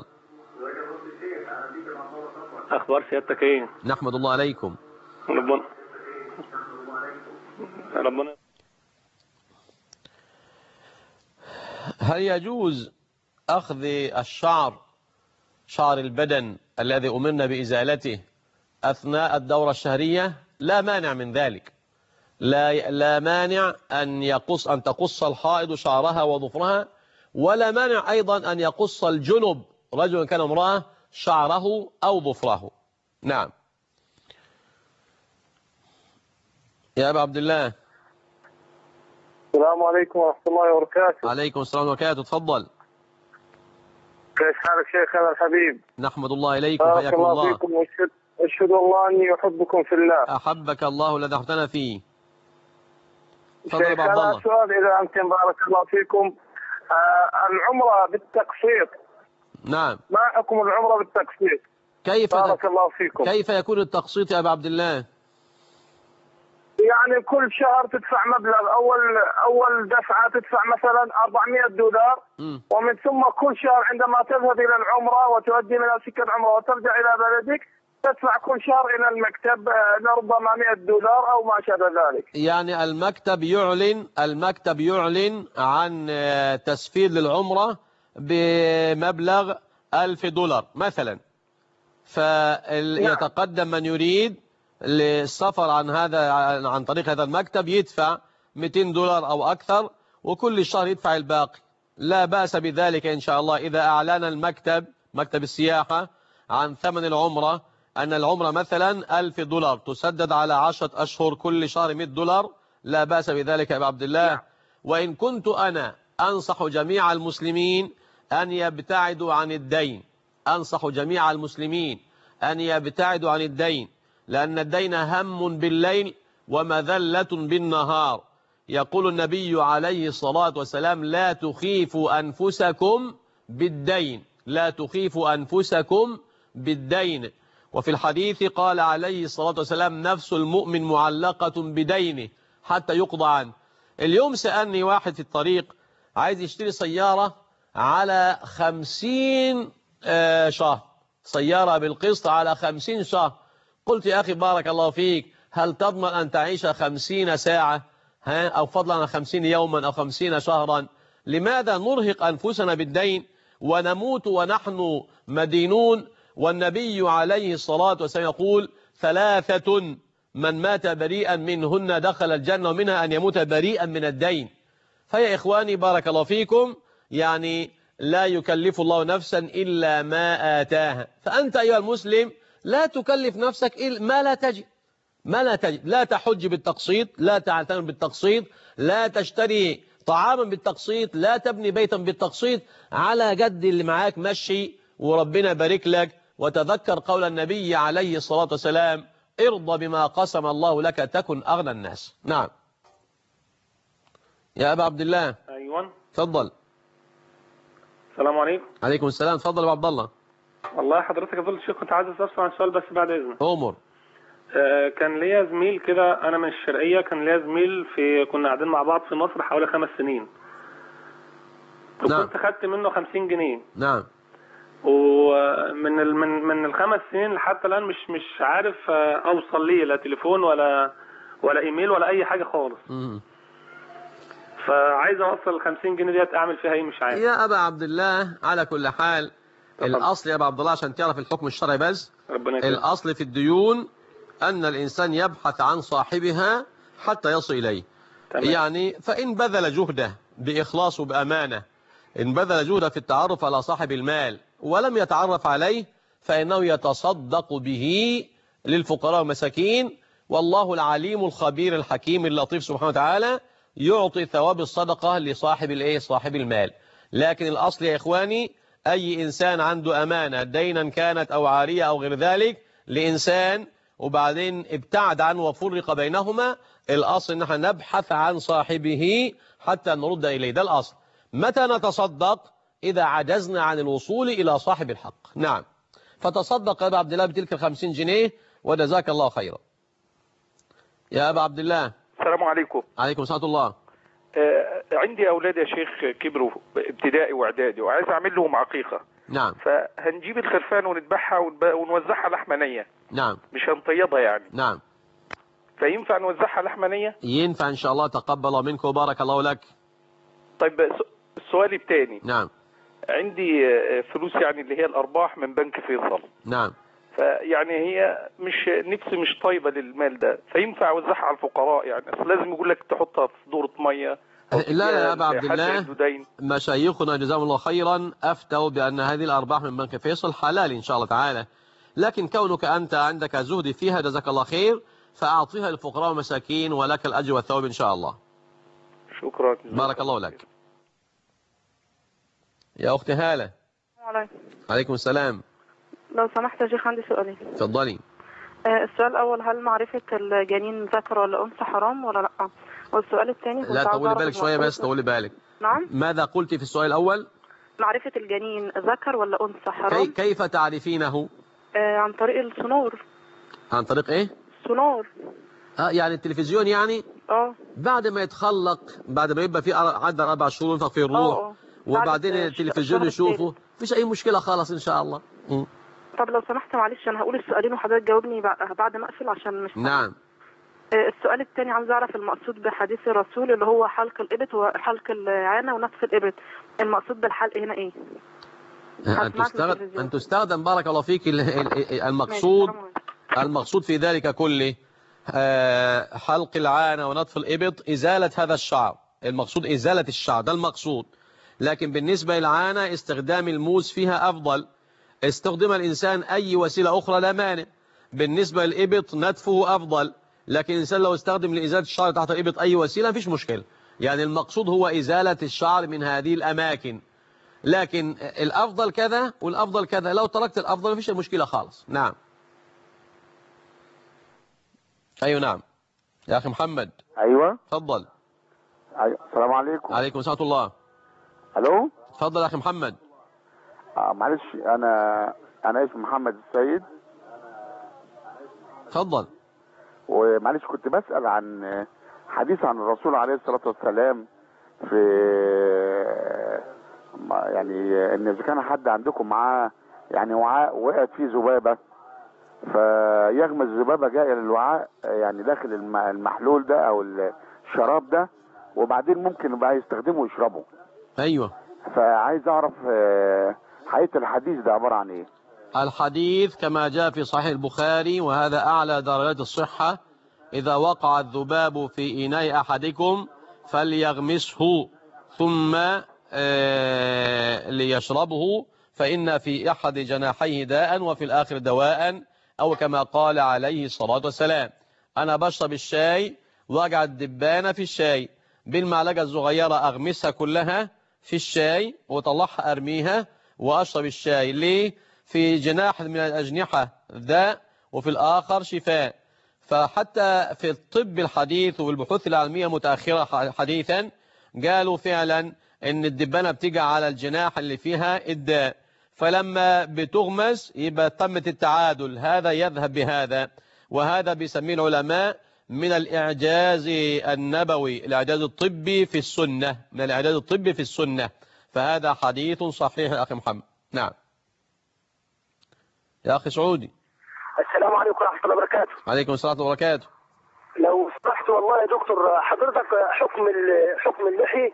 أخبار سيادتك إيه؟ نحمد الله عليكم. ربنا. هل يجوز أخذ الشعر، شعر البدن الذي أمرنا بإزالته أثناء الدورة الشهرية؟ لا مانع من ذلك، لا مانع أن تقص الحائض شعرها وظفرها، ولا مانع أيضا أن يقص الجنب رجل كان امرأة شعره أو ظفره. نعم. يا أبا عبد الله. السلام عليكم ورحمة الله وبركاته. عليكم السلام وبركاته، تفضل. كيف حالك شيخنا الحبيب؟ نحمد الله إليكم، حياكم الله. بارك الله فيكم، واشهد الله أني أحبكم في الله. أحبك الله الذي أحببتنا فيه. تفضل شيخ يا عبد الله. أنا سؤال إذا أمكن، بارك الله فيكم. العمرة بالتقسيط. نعم. ما حكم العمرة بالتقسيط؟ بارك الله فيكم. كيف يكون التقسيط يا أبا عبد الله؟ يعني كل شهر تدفع مبلغ، أول دفعة تدفع مثلا $400، ومن ثم كل شهر عندما تذهب إلى العمرة وتؤدي مناسك العمرة وترجع إلى بلدك تدفع كل شهر إلى المكتب ربما $100 أو ما شابه ذلك. يعني المكتب يعلن عن تسفير للعمرة بمبلغ $1000 مثلا، فيتقدم من يريد للسفر عن طريق هذا المكتب يدفع $200 أو أكثر، وكل شهر يدفع الباقي. لا بأس بذلك إن شاء الله. إذا أعلن مكتب السياحة عن ثمن العمرة أن العمرة مثلا $1000 تسدد على 10 أشهر، كل شهر $100، لا بأس بذلك يا أبا عبد الله. وإن كنت أنا أنصح جميع المسلمين أن يبتعدوا عن الدين، أنصح جميع المسلمين أن يبتعدوا عن الدين، لأن الدين هم بالليل ومذلة بالنهار. يقول النبي عليه الصلاة والسلام: لا تخيفوا أنفسكم بالدين، لا تخيفوا أنفسكم بالدين. وفي الحديث قال عليه الصلاة والسلام: نفس المؤمن معلقة بدينه حتى يقضى عنه. اليوم سألني واحد في الطريق عايز يشتري سيارة على 50 شهر، سيارة بالقسط على 50 شهر. قلت يا أخي بارك الله فيك، هل تضمن أن تعيش 50 ساعة أو فضلا عن 50 يوما أو 50 شهرا؟ لماذا نرهق أنفسنا بالدين ونموت ونحن مدينون؟ والنبي عليه الصلاة والسلام يقول: 3 من مات بريئا منهن دخل الجنة، ومنها أن يموت بريئا من الدين. فيا إخواني بارك الله فيكم، يعني لا يكلف الله نفسا إلا ما آتاها. فأنت أيها المسلم لا تكلف نفسك ما لا تجد، لا تحج بالتقسيط، لا تعتمر بالتقسيط، لا تشتري طعاما بالتقسيط، لا تبني بيتا بالتقسيط. على قد اللي معاك مشي، وربنا بارك لك. وتذكر قول النبي عليه الصلاة والسلام: ارضى بما قسم الله لك تكن أغنى الناس. نعم. يا أبا عبد الله. أيوة. تفضل. السلام عليكم. عليكم السلام، تفضل يا عبد الله. والله حضرتك يا فضيلة الشيخ كنت عايز أسأل عن سؤال بس بعد إذنك. أمر. كان ليا زميل كده، أنا من الشرقية، كان ليا زميل كنا قاعدين مع بعض في مصر حوالي 5 سنين. نعم. وكنت خدت منه 50 جنيه. نعم. ومن من الخمس سنين لحتى الان مش عارف اوصل ليه، لا تليفون ولا ايميل ولا اي حاجه خالص. فعايز اوصل ال 50 جنيه ديت اعمل فيها ايه مش عارف. يا ابا عبد الله على كل حال الاصل يا ابا عبد الله عشان تعرف الحكم الشرعي بس، الاصل في الديون ان الانسان يبحث عن صاحبها حتى يصل اليه. يعني فان بذل جهده باخلاص وبامانه، ان بذل جهده في التعرف على صاحب المال ولم يتعرف عليه فانه يتصدق به للفقراء والمساكين، والله العليم الخبير الحكيم اللطيف سبحانه وتعالى يعطي ثواب الصدقة لصاحب صاحب المال. لكن الأصل يا إخواني أي إنسان عنده أمانة دينا كانت أو عارية أو غير ذلك لإنسان وبعدين ابتعد عنه وفرق بينهما، الأصل إن احنا نبحث عن صاحبه حتى نرد إليه، ده الأصل. متى نتصدق؟ إذا عجزنا عن الوصول إلى صاحب الحق. نعم، فتصدق يا أبا عبد الله بتلك 50 جنيه وجزاك الله خيرا. يا أبا عبد الله. السلام عليكم. عليكم ورحمة الله. عندي أولاد يا شيخ كبروا ابتدائي وإعدادي وعايز أعمل لهم عقيقة. نعم. فهنجيب الخرفان ونذبحها ونوزعها لحمة نية. نعم. مش هنطيبها يعني. نعم. فينفع نوزعها لحمة نية؟ ينفع إن شاء الله، تقبل منك وبارك الله لك. طيب السؤال الثاني. نعم. عندي فلوس يعني اللي هي الأرباح من بنك فيصل. نعم. فيعني هي نفسي مش طيبة للمال ده، فينفع أوزعها على الفقراء يعني؟ أصل لازم يقول لك تحطها في دورة مية. لا يا أبا عبد الله، مشايخنا جزاهم الله خيرا أفتوا بأن هذه الأرباح من بنك فيصل حلال إن شاء الله تعالى، لكن كونك أنت عندك زهد فيها جزاك الله خير فأعطيها للفقراء والمساكين ولك الأجر والثواب إن شاء الله. شكرا. بارك الله لك. يا أختي هالة. عليكم السلام. لو سمحت يا شيخ عندي سؤالين. اتفضلي. السؤال الأول، هل معرفة الجنين ذكر ولا أنثى حرام ولا لأ؟ والسؤال الثاني، لا طولي بالك شوية بس، طولي بالك. نعم. ماذا قلت في السؤال الأول؟ معرفة الجنين ذكر ولا أنثى حرام. كيف تعرفينه؟ عن طريق السونار. عن طريق إيه؟ سونار. يعني التلفزيون يعني؟ بعد ما يتخلق، بعد ما يبقى في عدد 4 شهور ينفخ فيه الروح وبعدين التلفزيون يشوفه، مفيش أي مشكلة خالص إن شاء الله. طب لو سمحت معلش أنا هقول السؤالين وحضرتك جاوبني بعد ما أقفل عشان مش نعم. السؤال الثاني عاوز أعرف المقصود بحديث الرسول اللي هو حلق الإبط وحلق العانة ونتف الإبط، المقصود بالحلق هنا إيه؟ أن تستخدم بارك الله فيك المقصود في ذلك كله حلق العانة ونتف الإبط إزالة هذا الشعر، المقصود إزالة الشعر ده المقصود. لكن بالنسبة للعانة استخدام الموس فيها أفضل، استخدم الإنسان أي وسيلة أخرى لا مانع. بالنسبة للإبط نتفه أفضل، لكن الإنسان لو استخدم لإزالة الشعر تحت الإبط أي وسيلة مفيش مشكلة. يعني المقصود هو إزالة الشعر من هذه الأماكن، لكن الأفضل كذا والأفضل كذا، لو تركت الأفضل مفيش مشكلة خالص. نعم. أيوة نعم يا أخي محمد. أيوة تفضل. السلام عليكم. عليكم ورحمة الله. ألو. تفضل يا أخي محمد. معلش أنا اسمي محمد السيد. تفضل. ومعلش كنت بسأل عن حديث عن الرسول عليه الصلاة والسلام في يعني إن إذا كان حد عندكم معاه يعني وعاء وقعت فيه ذبابة، فيغمز الذبابة جاية للوعاء يعني داخل المحلول ده أو الشراب ده، وبعدين ممكن بقى يستخدمه ويشربه. أيوة. فعايز أعرف حقيقة الحديث ده عبارة عن إيه؟ الحديث كما جاء في صحيح البخاري وهذا أعلى درجات الصحة: إذا وقع الذباب في إناء أحدكم فليغمسه ثم ليشربه فإن في أحد جناحيه داء وفي الآخر دواء، أو كما قال عليه الصلاة والسلام. أنا بشرب الشاي وأقع الدبانة في الشاي بالمعلقة الصغيرة أغمسها كلها في الشاي وطلعها أرميها وأشرب الشاي. ليه؟ في جناح من الأجنحة داء وفي الآخر شفاء. فحتى في الطب الحديث والبحوث العلمية متأخرة حديثا قالوا فعلا ان الدبانة بتيجي على الجناح اللي فيها الداء، فلما بتغمس يبقى تمت التعادل، هذا يذهب بهذا. وهذا بيسميه العلماء من الإعجاز النبوي، الإعجاز الطبي في السنة، من الإعجاز الطبي في السنة. فهذا حديث صحيح يا أخي محمد. نعم. يا أخي سعودي. السلام عليكم ورحمة الله وبركاته. عليكم السلام وبركاته. لو سمحت والله يا دكتور، حضرتك حكم اللحية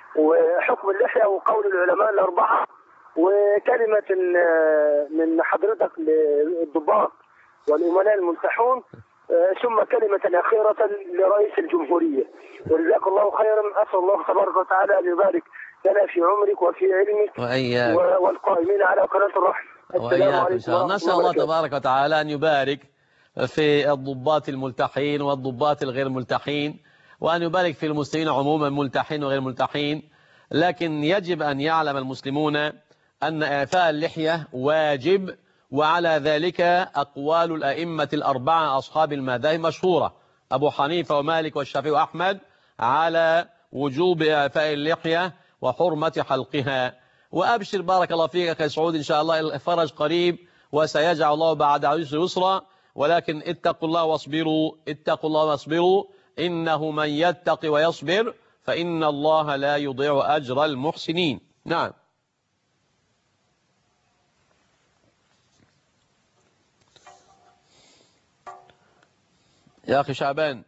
وقول العلماء الأربعة وكلمة من حضرتك للضباط والأمناء الملتحون، ثم كلمة أخيرة لرئيس الجمهورية، وجزاك الله خيرا. أسأل الله تبارك وتعالى أن يبارك لنا في عمرك وفي علمك والقائمين على قناة الرحمة. وإياكم إن شاء الله. نسأل الله تبارك وتعالى أن يبارك في الضباط الملتحين والضباط الغير ملتحين، وأن يبارك في المسلمين عموما ملتحين وغير ملتحين. لكن يجب أن يعلم المسلمون أن إعفاء اللحية واجب، وعلى ذلك أقوال الأئمة الأربعة أصحاب المذاهب مشهورة، أبو حنيفة ومالك والشافعي وأحمد، على وجوب إعفاء اللحية وحرمة حلقها. وأبشر بارك الله فيك أخي سعود، إن شاء الله الفرج قريب وسيجعل الله بعد عسر يسرا، ولكن اتقوا الله واصبروا إنه من يتق ويصبر فإن الله لا يضيع أجر المحسنين. نعم. يا أخي شعبان،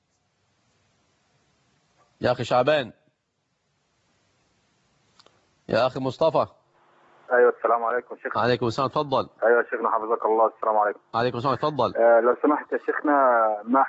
يا أخي شعبان، يا أخي مصطفى. أيوة السلام عليكم شيخنا. عليكم السلام، تفضل. أيوة شيخنا حفظك الله. السلام عليكم. عليكم السلام، تفضل. لو سمحت يا شيخنا، ما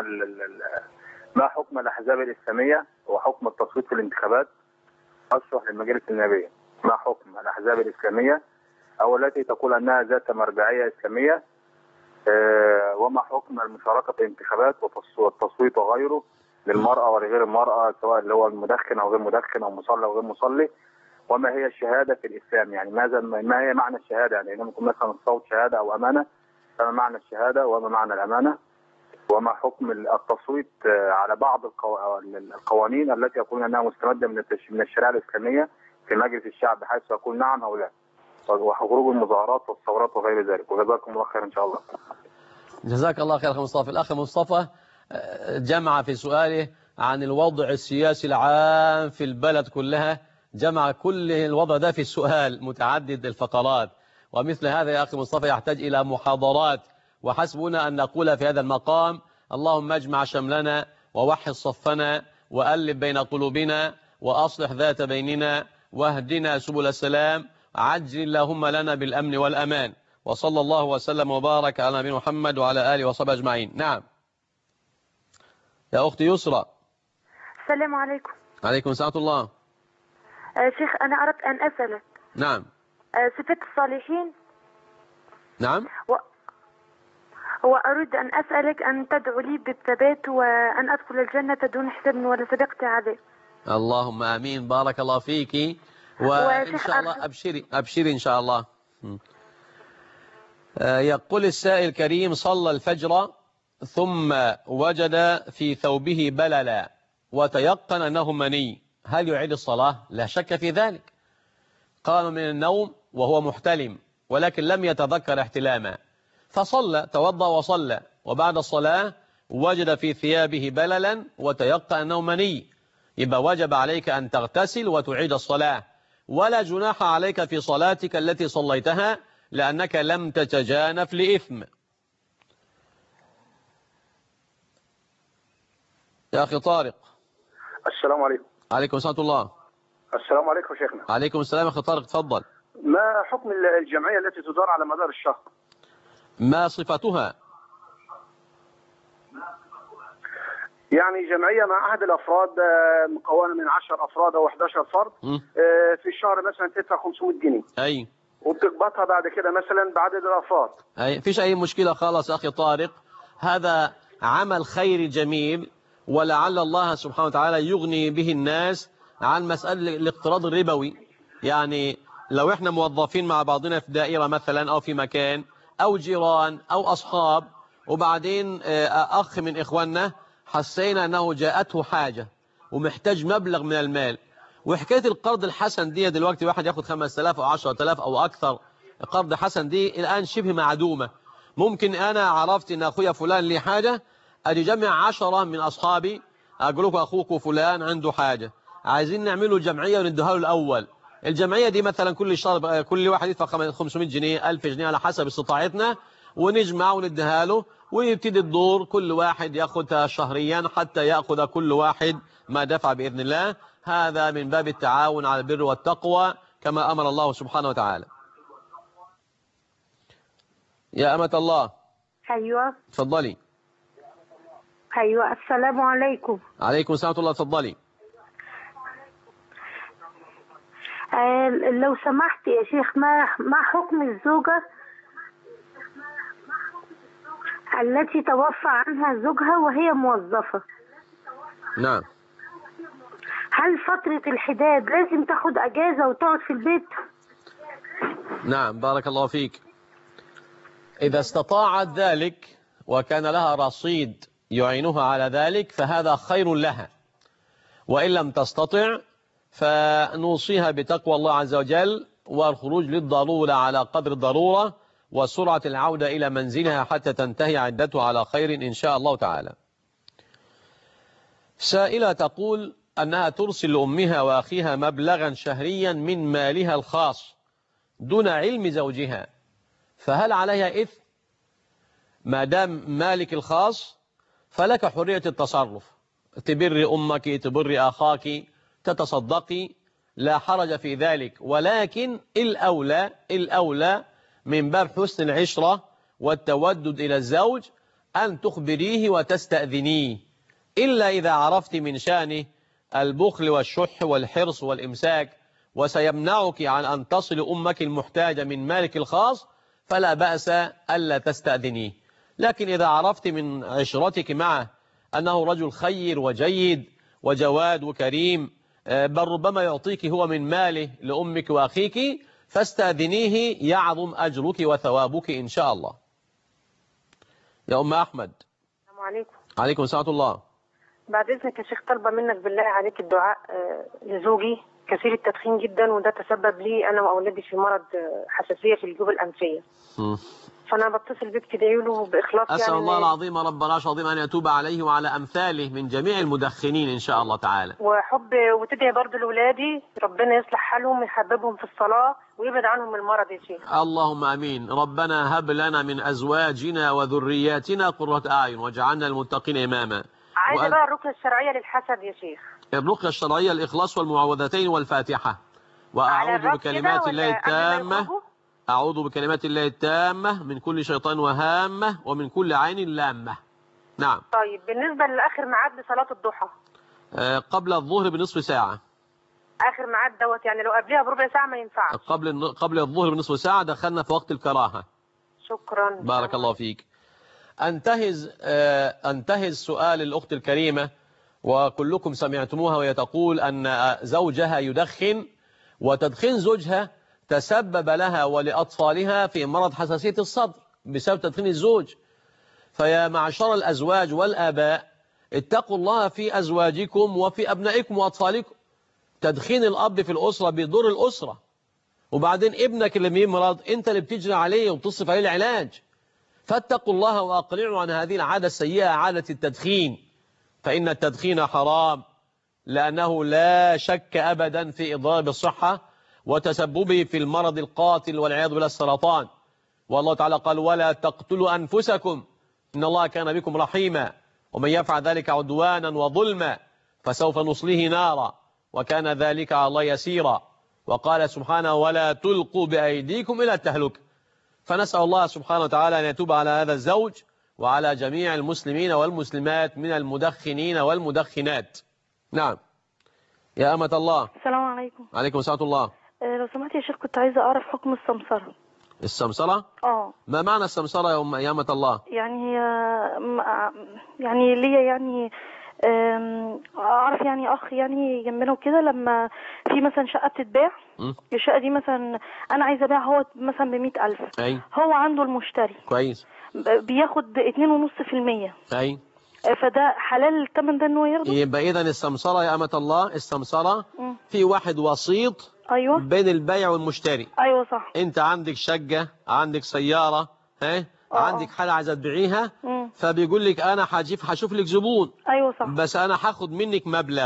حكم الأحزاب الإسلامية وحكم التصويت في الانتخابات؟ أشرح للمجالس النيابية. ما حكم الأحزاب الإسلامية أو التي تقول أنها ذات مرجعية إسلامية، وما حكم المشاركة في الانتخابات والتصويت وغيره للمرأة ولغير المرأة، سواء اللي هو المدخن أو غير مدخن أو مصلي أو غير مصلي؟ وما هي الشهادة في الإسلام؟ يعني ما هي معنى الشهادة؟ يعني ممكن مثلا الصوت شهادة أو أمانة، فما معنى الشهادة وما معنى الأمانة؟ وما حكم التصويت على بعض القوانين التي يقولون أنها مستمدة من الشريعة الإسلامية في مجلس الشعب، بحيث يقول نعم أو لا، وخروج المظاهرات والثورات وغير ذلك. وجزاكم الله خير إن شاء الله. جزاك الله خير أخي مصطفى. الأخ مصطفى جمع في سؤاله عن الوضع السياسي العام في البلد كلها، جمع كل الوضع ده في السؤال متعدد الفقرات، ومثل هذا يا أخي مصطفى يحتاج إلى محاضرات، وحسبنا أن نقول في هذا المقام: اللهم اجمع شملنا ووحد صفنا وألف بين قلوبنا وأصلح ذات بيننا واهدنا سبل السلام، عجل اللهم لنا بالأمن والأمان. وصلى الله وسلم وبارك على نبينا محمد وعلى آله وصحبه أجمعين. نعم يا أختي يسرى. السلام عليكم. عليكم السلام ورحمة الله. شيخ أنا أردت أن أسألك. نعم. صفة الصالحين. نعم. وأريد أن أسألك أن تدعو لي بالثبات وأن أدخل الجنة دون حساب ولا سبقت عليه. اللهم آمين، بارك الله فيك، وإن شاء الله أبشري إن شاء الله. يقول السائل الكريم: صلى الفجر ثم وجد في ثوبه بللا وتيقن أنه مني، هل يعيد الصلاة؟ لا شك في ذلك. قام من النوم وهو محتلم ولكن لم يتذكر احتلاما، فصلى، توضأ وصلى، وبعد الصلاة وجد في ثيابه بللا وتيقن أنه مني، يبقى وجب عليك أن تغتسل وتعيد الصلاة، ولا جناح عليك في صلاتك التي صليتها لأنك لم تتجانف لإثم. يا أخي طارق. السلام عليكم. عليكم السلام ورحمة الله. السلام عليكم شيخنا. عليكم السلام أخي طارق، تفضل. ما حكم الجمعية التي تدار على مدار الشهر؟ ما صفتها؟ يعني جمعية مع أحد الأفراد مكونة من 10 أفراد أو 11 فرد، في الشهر مثلا تدفع 500 جنيه. أي. وبتقبضها بعد كده مثلا بعدد الأفراد. أي، فيش أي مشكلة خالص أخي طارق، هذا عمل خيري جميل، ولعل الله سبحانه وتعالى يغني به الناس عن مسألة الاقتراض الربوي. يعني لو احنا موظفين مع بعضنا في دائرة مثلا أو في مكان أو جيران أو أصحاب، وبعدين أخ من إخواننا حسينا أنه جاءته حاجة ومحتاج مبلغ من المال، وحكاية القرض الحسن دي دلوقتي واحد ياخد 5000 أو 10000 أو أكثر قرض حسن دي الآن شبه معدومة. ممكن أنا عرفت أن أخويا فلان لي حاجة، أجي جمع 10 من أصحابي أقول لكم أخوك فلان عنده حاجة، عايزين نعمله جمعية ونديها له الأول، الجمعية دي مثلا كل شهر كل واحد يدفع 500 جنيه 1000 جنيه على حسب استطاعتنا، ونجمع ونديها له، ويبتدي الدور كل واحد ياخذها شهريا حتى ياخذ كل واحد ما دفع باذن الله. هذا من باب التعاون على البر والتقوى كما امر الله سبحانه وتعالى. يا أمة الله. ايوه تفضلي. ايوه السلام عليكم. عليكم السلام ورحمة الله. تفضلي. لو سمحت يا شيخ، ما حكم الزوجة التي توفى عنها زوجها وهي موظفة؟ نعم. هل فترة الحداد لازم تاخد أجازة وتقعد في البيت؟ نعم بارك الله فيك. إذا استطاعت ذلك وكان لها رصيد يعينها على ذلك فهذا خير لها، وإن لم تستطع فنوصيها بتقوى الله عز وجل والخروج للضرورة على قدر الضرورة وسرعة العودة إلى منزلها حتى تنتهي عدتها على خير إن شاء الله تعالى. سائلة تقول أنها ترسل لأمها وأخيها مبلغا شهريا من مالها الخاص دون علم زوجها، فهل عليها إثم؟ ما دام مالك الخاص فلك حرية التصرف، تبر أمك تبر أخاك تتصدقي، لا حرج في ذلك، ولكن الأولى من باب حسن العشرة والتودد إلى الزوج أن تخبريه وتستأذنيه، إلا إذا عرفت من شأنه البخل والشح والحرص والإمساك وسيمنعك عن أن تصل أمك المحتاجة من مالك الخاص فلا بأس ألا تستأذنيه. لكن إذا عرفت من عشرتك معه أنه رجل خير وجيد وجواد وكريم، بل ربما يعطيك هو من ماله لأمك وأخيك، فاستأذنيه يعظم أجرك وثوابك إن شاء الله. يا أم أحمد. السلام عليكم. عليكم السلام ورحمة الله. بعد إذنك يا شيخ طالبة منك بالله عليك الدعاء لزوجي كثير التدخين جدا، وده تسبب لي أنا وأولادي في مرض حساسية في الجيوب الأنفية. فأنا بتصل بك تدعي له بإخلاص. أسأل الله العظيم رب العرش العظيم أن يتوب عليه وعلى أمثاله من جميع المدخنين إن شاء الله تعالى. وتدعي برضه لأولادي ربنا يصلح حالهم ويحببهم في الصلاة ويبعد عنهم المرض يا شيخ. اللهم آمين. ربنا هب لنا من أزواجنا وذرياتنا قرة أعين واجعلنا المتقين إماما. عايزة بقى الرقية الشرعية للحسد يا شيخ. الرقية الشرعية الإخلاص والمعوذتين والفاتحة. وأعوذ بكلمات الله التامة أعوذ بكلمات الله التامة من كل شيطان وهامة ومن كل عين لامة. نعم. طيب بالنسبة لآخر ميعاد لصلاة الضحى قبل الظهر بنصف ساعة. آخر ميعاد دوت يعني لو قبلها بربع ساعة ما ينفعش؟ قبل الظهر بنصف ساعة دخلنا في وقت الكراهة. شكرا. بارك الله فيك. أنتهز سؤال الأخت الكريمة وكلكم سمعتموها وهي تقول أن زوجها يدخن، وتدخين زوجها تسبب لها ولأطفالها في مرض حساسية الصدر بسبب تدخين الزوج. فيا معشر الأزواج والآباء اتقوا الله في أزواجكم وفي أبنائكم وأطفالكم. تدخين الأب في الأسرة بيضر الأسرة، وبعدين ابنك اللي بيمرض أنت اللي بتجري عليه وتصرف عليه العلاج. فاتقوا الله وأقلعوا عن هذه العادة السيئة، عادة التدخين، فإن التدخين حرام لأنه لا شك أبدا في إضرار بالصحة وتسببه في المرض القاتل والعياذ بالله السرطان. والله تعالى قال ولا تقتلوا أنفسكم إن الله كان بكم رحيما ومن يفعل ذلك عدوانا وظلما فسوف نصليه نارا وكان ذلك على الله يسيرا. وقال سبحانه ولا تلقوا بأيديكم إلى التهلكة. فنسأل الله سبحانه وتعالى أن يتوب على هذا الزوج وعلى جميع المسلمين والمسلمات من المدخنين والمدخنات. نعم. يا أمة الله. السلام عليكم. عليكم السلام الله. لو سمحت يا شيخ كنت عايزة أعرف حكم السمسرة. السمسرة؟ ما معنى السمسرة يا أمة الله؟ يعني هي يعني ليا يعني أعرف يعني أخ يعني جنبنا وكده، لما في مثلا شقة بتتباع الشقة دي مثلا أنا عايزة أبيعها هو مثلا ب100,000. أي. هو عنده المشتري كويس بياخد 2.5%. أي. فده حلال الثمن ده إنه يرضى؟ يبقى إذا السمسرة يا أمة الله السمسرة في واحد وسيط أيوة بين البائع والمشتري. أيوة صح. أنت عندك شقة عندك سيارة عندك حاجة عايزة تبيعيها فبيقول لك أنا هشوف لك زبون. أيوة صح. بس أنا هاخد منك مبلغ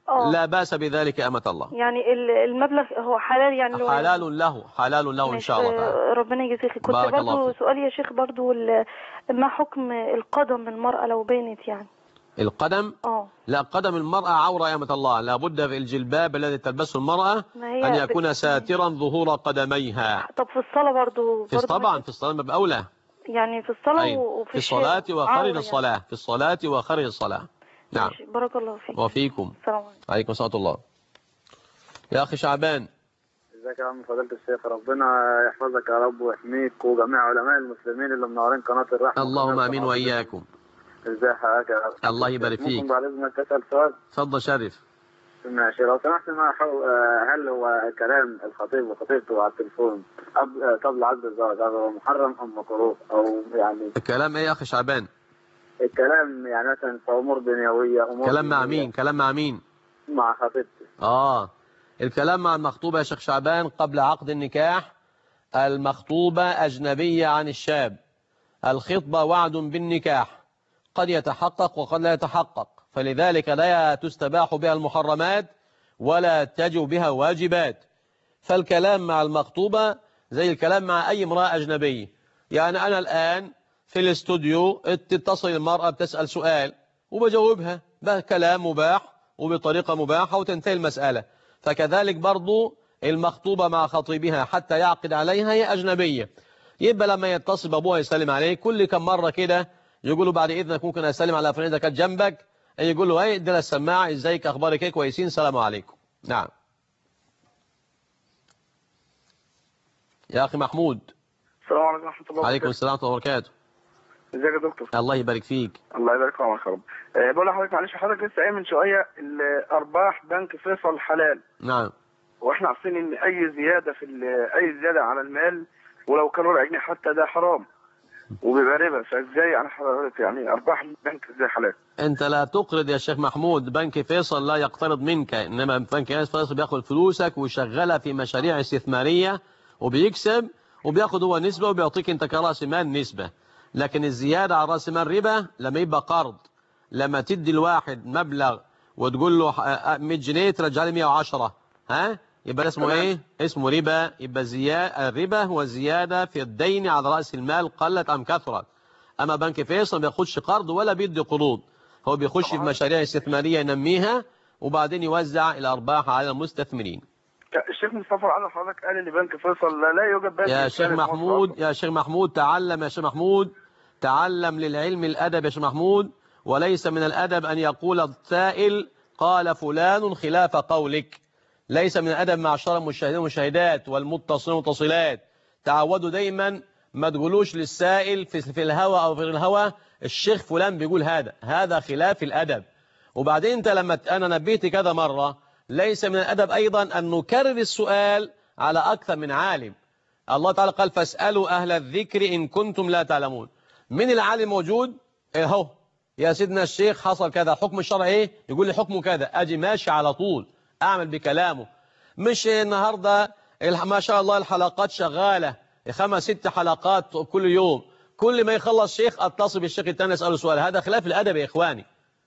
لا بأس بذلك أمة الله. يعني المبلغ هو حلال يعني حلال له إن شاء الله تعالى. ربنا يجزيك. كنت برضو سؤال يا شيخ برضو ما حكم القدم المرأة لو بانت يعني؟ القدم؟ لا، قدم المرأة عورة يا أمة الله، لابد في الجلباب الذي تلبسه المرأة أن يكون ساترا ظهور قدميها. طب في الصلاة برضو طبعا في الصلاة باب أولى، يعني في الصلاة وفي في الصلاة وخارج الصلاة يعني. في الصلاة وخارج الصلاة. نعم. بارك الله فيك. وفيكم. السلام عليكم. عليكم ورحمة الله. يا أخي شعبان. ازيك يا عم فضيلة الشيخ، ربنا يحفظك يا رب ويحميك وجميع علماء المسلمين اللي منورين قناة الرحمة. اللهم آمين وإياكم. ازي حضرتك يا رب؟ الله يبارك فيك. ممكن بعد إذنك أسأل سؤال؟ اتفضل شرف. ماشي، لو سمحت هل هو كلام الخطيب وخطيبته على التليفون قبل عقد الزواج هو محرم أم مكروه أو يعني؟ الكلام إيه يا أخي شعبان؟ الكلام يعني مثلا في أمور دنيوية، أمور كلام مع مين؟ كلام مع مين؟ مع خطيبتي. الكلام مع المخطوبة يا شيخ شعبان قبل عقد النكاح. المخطوبة أجنبية عن الشاب، الخطبة وعد بالنكاح قد يتحقق وقد لا يتحقق، فلذلك لا تستباح بها المحرمات ولا تجب بها واجبات. فالكلام مع المخطوبة زي الكلام مع أي امرأة أجنبية. يعني أنا الآن في الاستوديو تتصل المرأة بتسأل سؤال وبجاوبها بكلام مباح وبطريقة مباحة وتنتهي المسألة. فكذلك برضو المخطوبة مع خطيبها حتى يعقد عليها هي أجنبية. يبقى لما يتصل بابوها يسلم عليه كل كم مرة كده يقول له بعد إذنك ممكن أسلم على فلان إذا كانت جنبك، يقول له ايه ادينا السماعة، ازيك أخبارك ايه، كويسين، سلام عليكم. نعم. يا أخي محمود. السلام عليكم ورحمة الله وبركاته. عليكم السلام ورحمة الله وبركاته. ازيك يا دكتور؟ الله يبارك فيك. الله يبارك فيك يا رب. بقول لحضرتك معلش، حضرتك لسه قايل من شويه الارباح بنك فيصل حلال. نعم. واحنا عارفين ان اي زياده على المال ولو كان ربع جنيه حتى ده حرام وبيبقى ربا، فازاي يعني حضرتك يعني ارباح البنك ازاي حلال؟ انت لا تقرض يا شيخ محمود، بنك فيصل لا يقترض منك، انما بنك فيصل بياخد فلوسك ويشغلها في مشاريع استثماريه وبيكسب وبياخد هو نسبه وبيعطيك انت كراس مال نسبه. لكن الزيادة على رأس مال ربا لما يبقى قرض. لما تدي الواحد مبلغ وتقول له 100 جنيه ترجع لي 110، يبقى اسمه ايه؟ اسمه ربا. يبقى الربا هو زيادة في الدين على رأس المال قلت أم كثرت. أما بنك فيصل ما بياخدش قرض ولا بيدي قروض، هو بيخش في مشاريع استثمارية ينميها وبعدين يوزع الأرباح على المستثمرين. الشيخ مصطفى على حضرتك قال ان بنك فيصل لا يوجد بنك. يا شيخ محمود تعلم يا شيخ محمود، تعلم للعلم الأدب يا شيخ محمود، وليس من الأدب أن يقول السائل قال فلان خلاف قولك. ليس من الأدب معشر المشاهدين والمشاهدات والمتصلين والمتصلات. تعودوا دايما ما تقولوش للسائل في الهوى أو في الهوى الشيخ فلان بيقول هذا خلاف الأدب. وبعدين انت لما أنا نبيت كذا مرة ليس من الأدب أيضا أن نكرر السؤال على أكثر من عالم. الله تعالى قال فاسألوا أهل الذكر إن كنتم لا تعلمون. من العالم موجود اهو يا سيدنا الشيخ حصل كذا، حكم الشرع ايه؟ يقول لي حكمه كذا، اجي ماشي على طول اعمل بكلامه. مش النهارده ما شاء الله الحلقات شغاله 5 6 حلقات كل يوم، كل ما يخلص شيخ اتصل بالشيخ الثاني اساله سؤال. هذا خلاف الادب يا اخواني.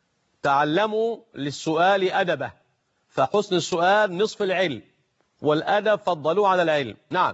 تعلموا للسؤال ادبه، فحسن السؤال نصف العلم والادب فضلوه على العلم. نعم.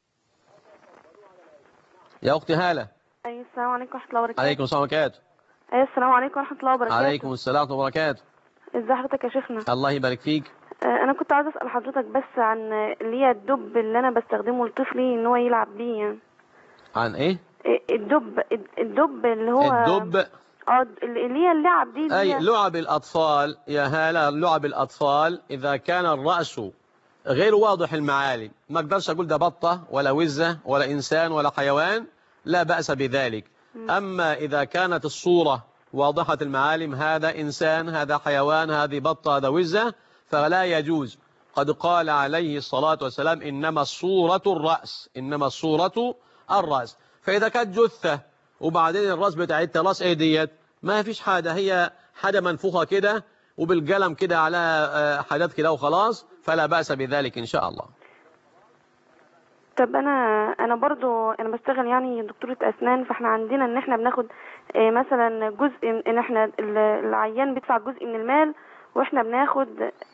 يا اختي هاله. السلام عليكم ورحمة الله وبركاته. عليكم السلام وبركاته. السلام عليكم ورحمة الله وبركاته. عليكم السلام ورحمة الله وبركاته. ازي حضرتك يا شيخنا؟ الله يبارك فيك. انا كنت عايزه اسال حضرتك بس عن اللي هي الدب اللي انا بستخدمه لطفلي ان هو يلعب بيه يعني. عن ايه؟ الدب اللي هو اللي هي اللعب دي اي لعب الاطفال يا هاله. لعب الاطفال اذا كان الراس غير واضح المعالم، ما اقدرش اقول ده بطه ولا وزه ولا انسان ولا حيوان، لا بأس بذلك. أما إذا كانت الصورة واضحة المعالم، هذا إنسان هذا حيوان هذه بطة هذا وزة، فلا يجوز. قد قال عليه الصلاة والسلام إنما الصورة الرأس، إنما الصورة الرأس. فإذا كانت جثة وبعدين الرأس بتاعتها رأس ايه ديت، ما فيش حاجة، هي حاجة منفوخة كده وبالقلم كده على حاجات كده وخلاص، فلا بأس بذلك إن شاء الله. طب انا برضو انا بشتغل يعني دكتورة اسنان، فاحنا عندنا ان احنا بناخد مثلا جزء ان احنا العيان بيدفع جزء من المال واحنا بناخد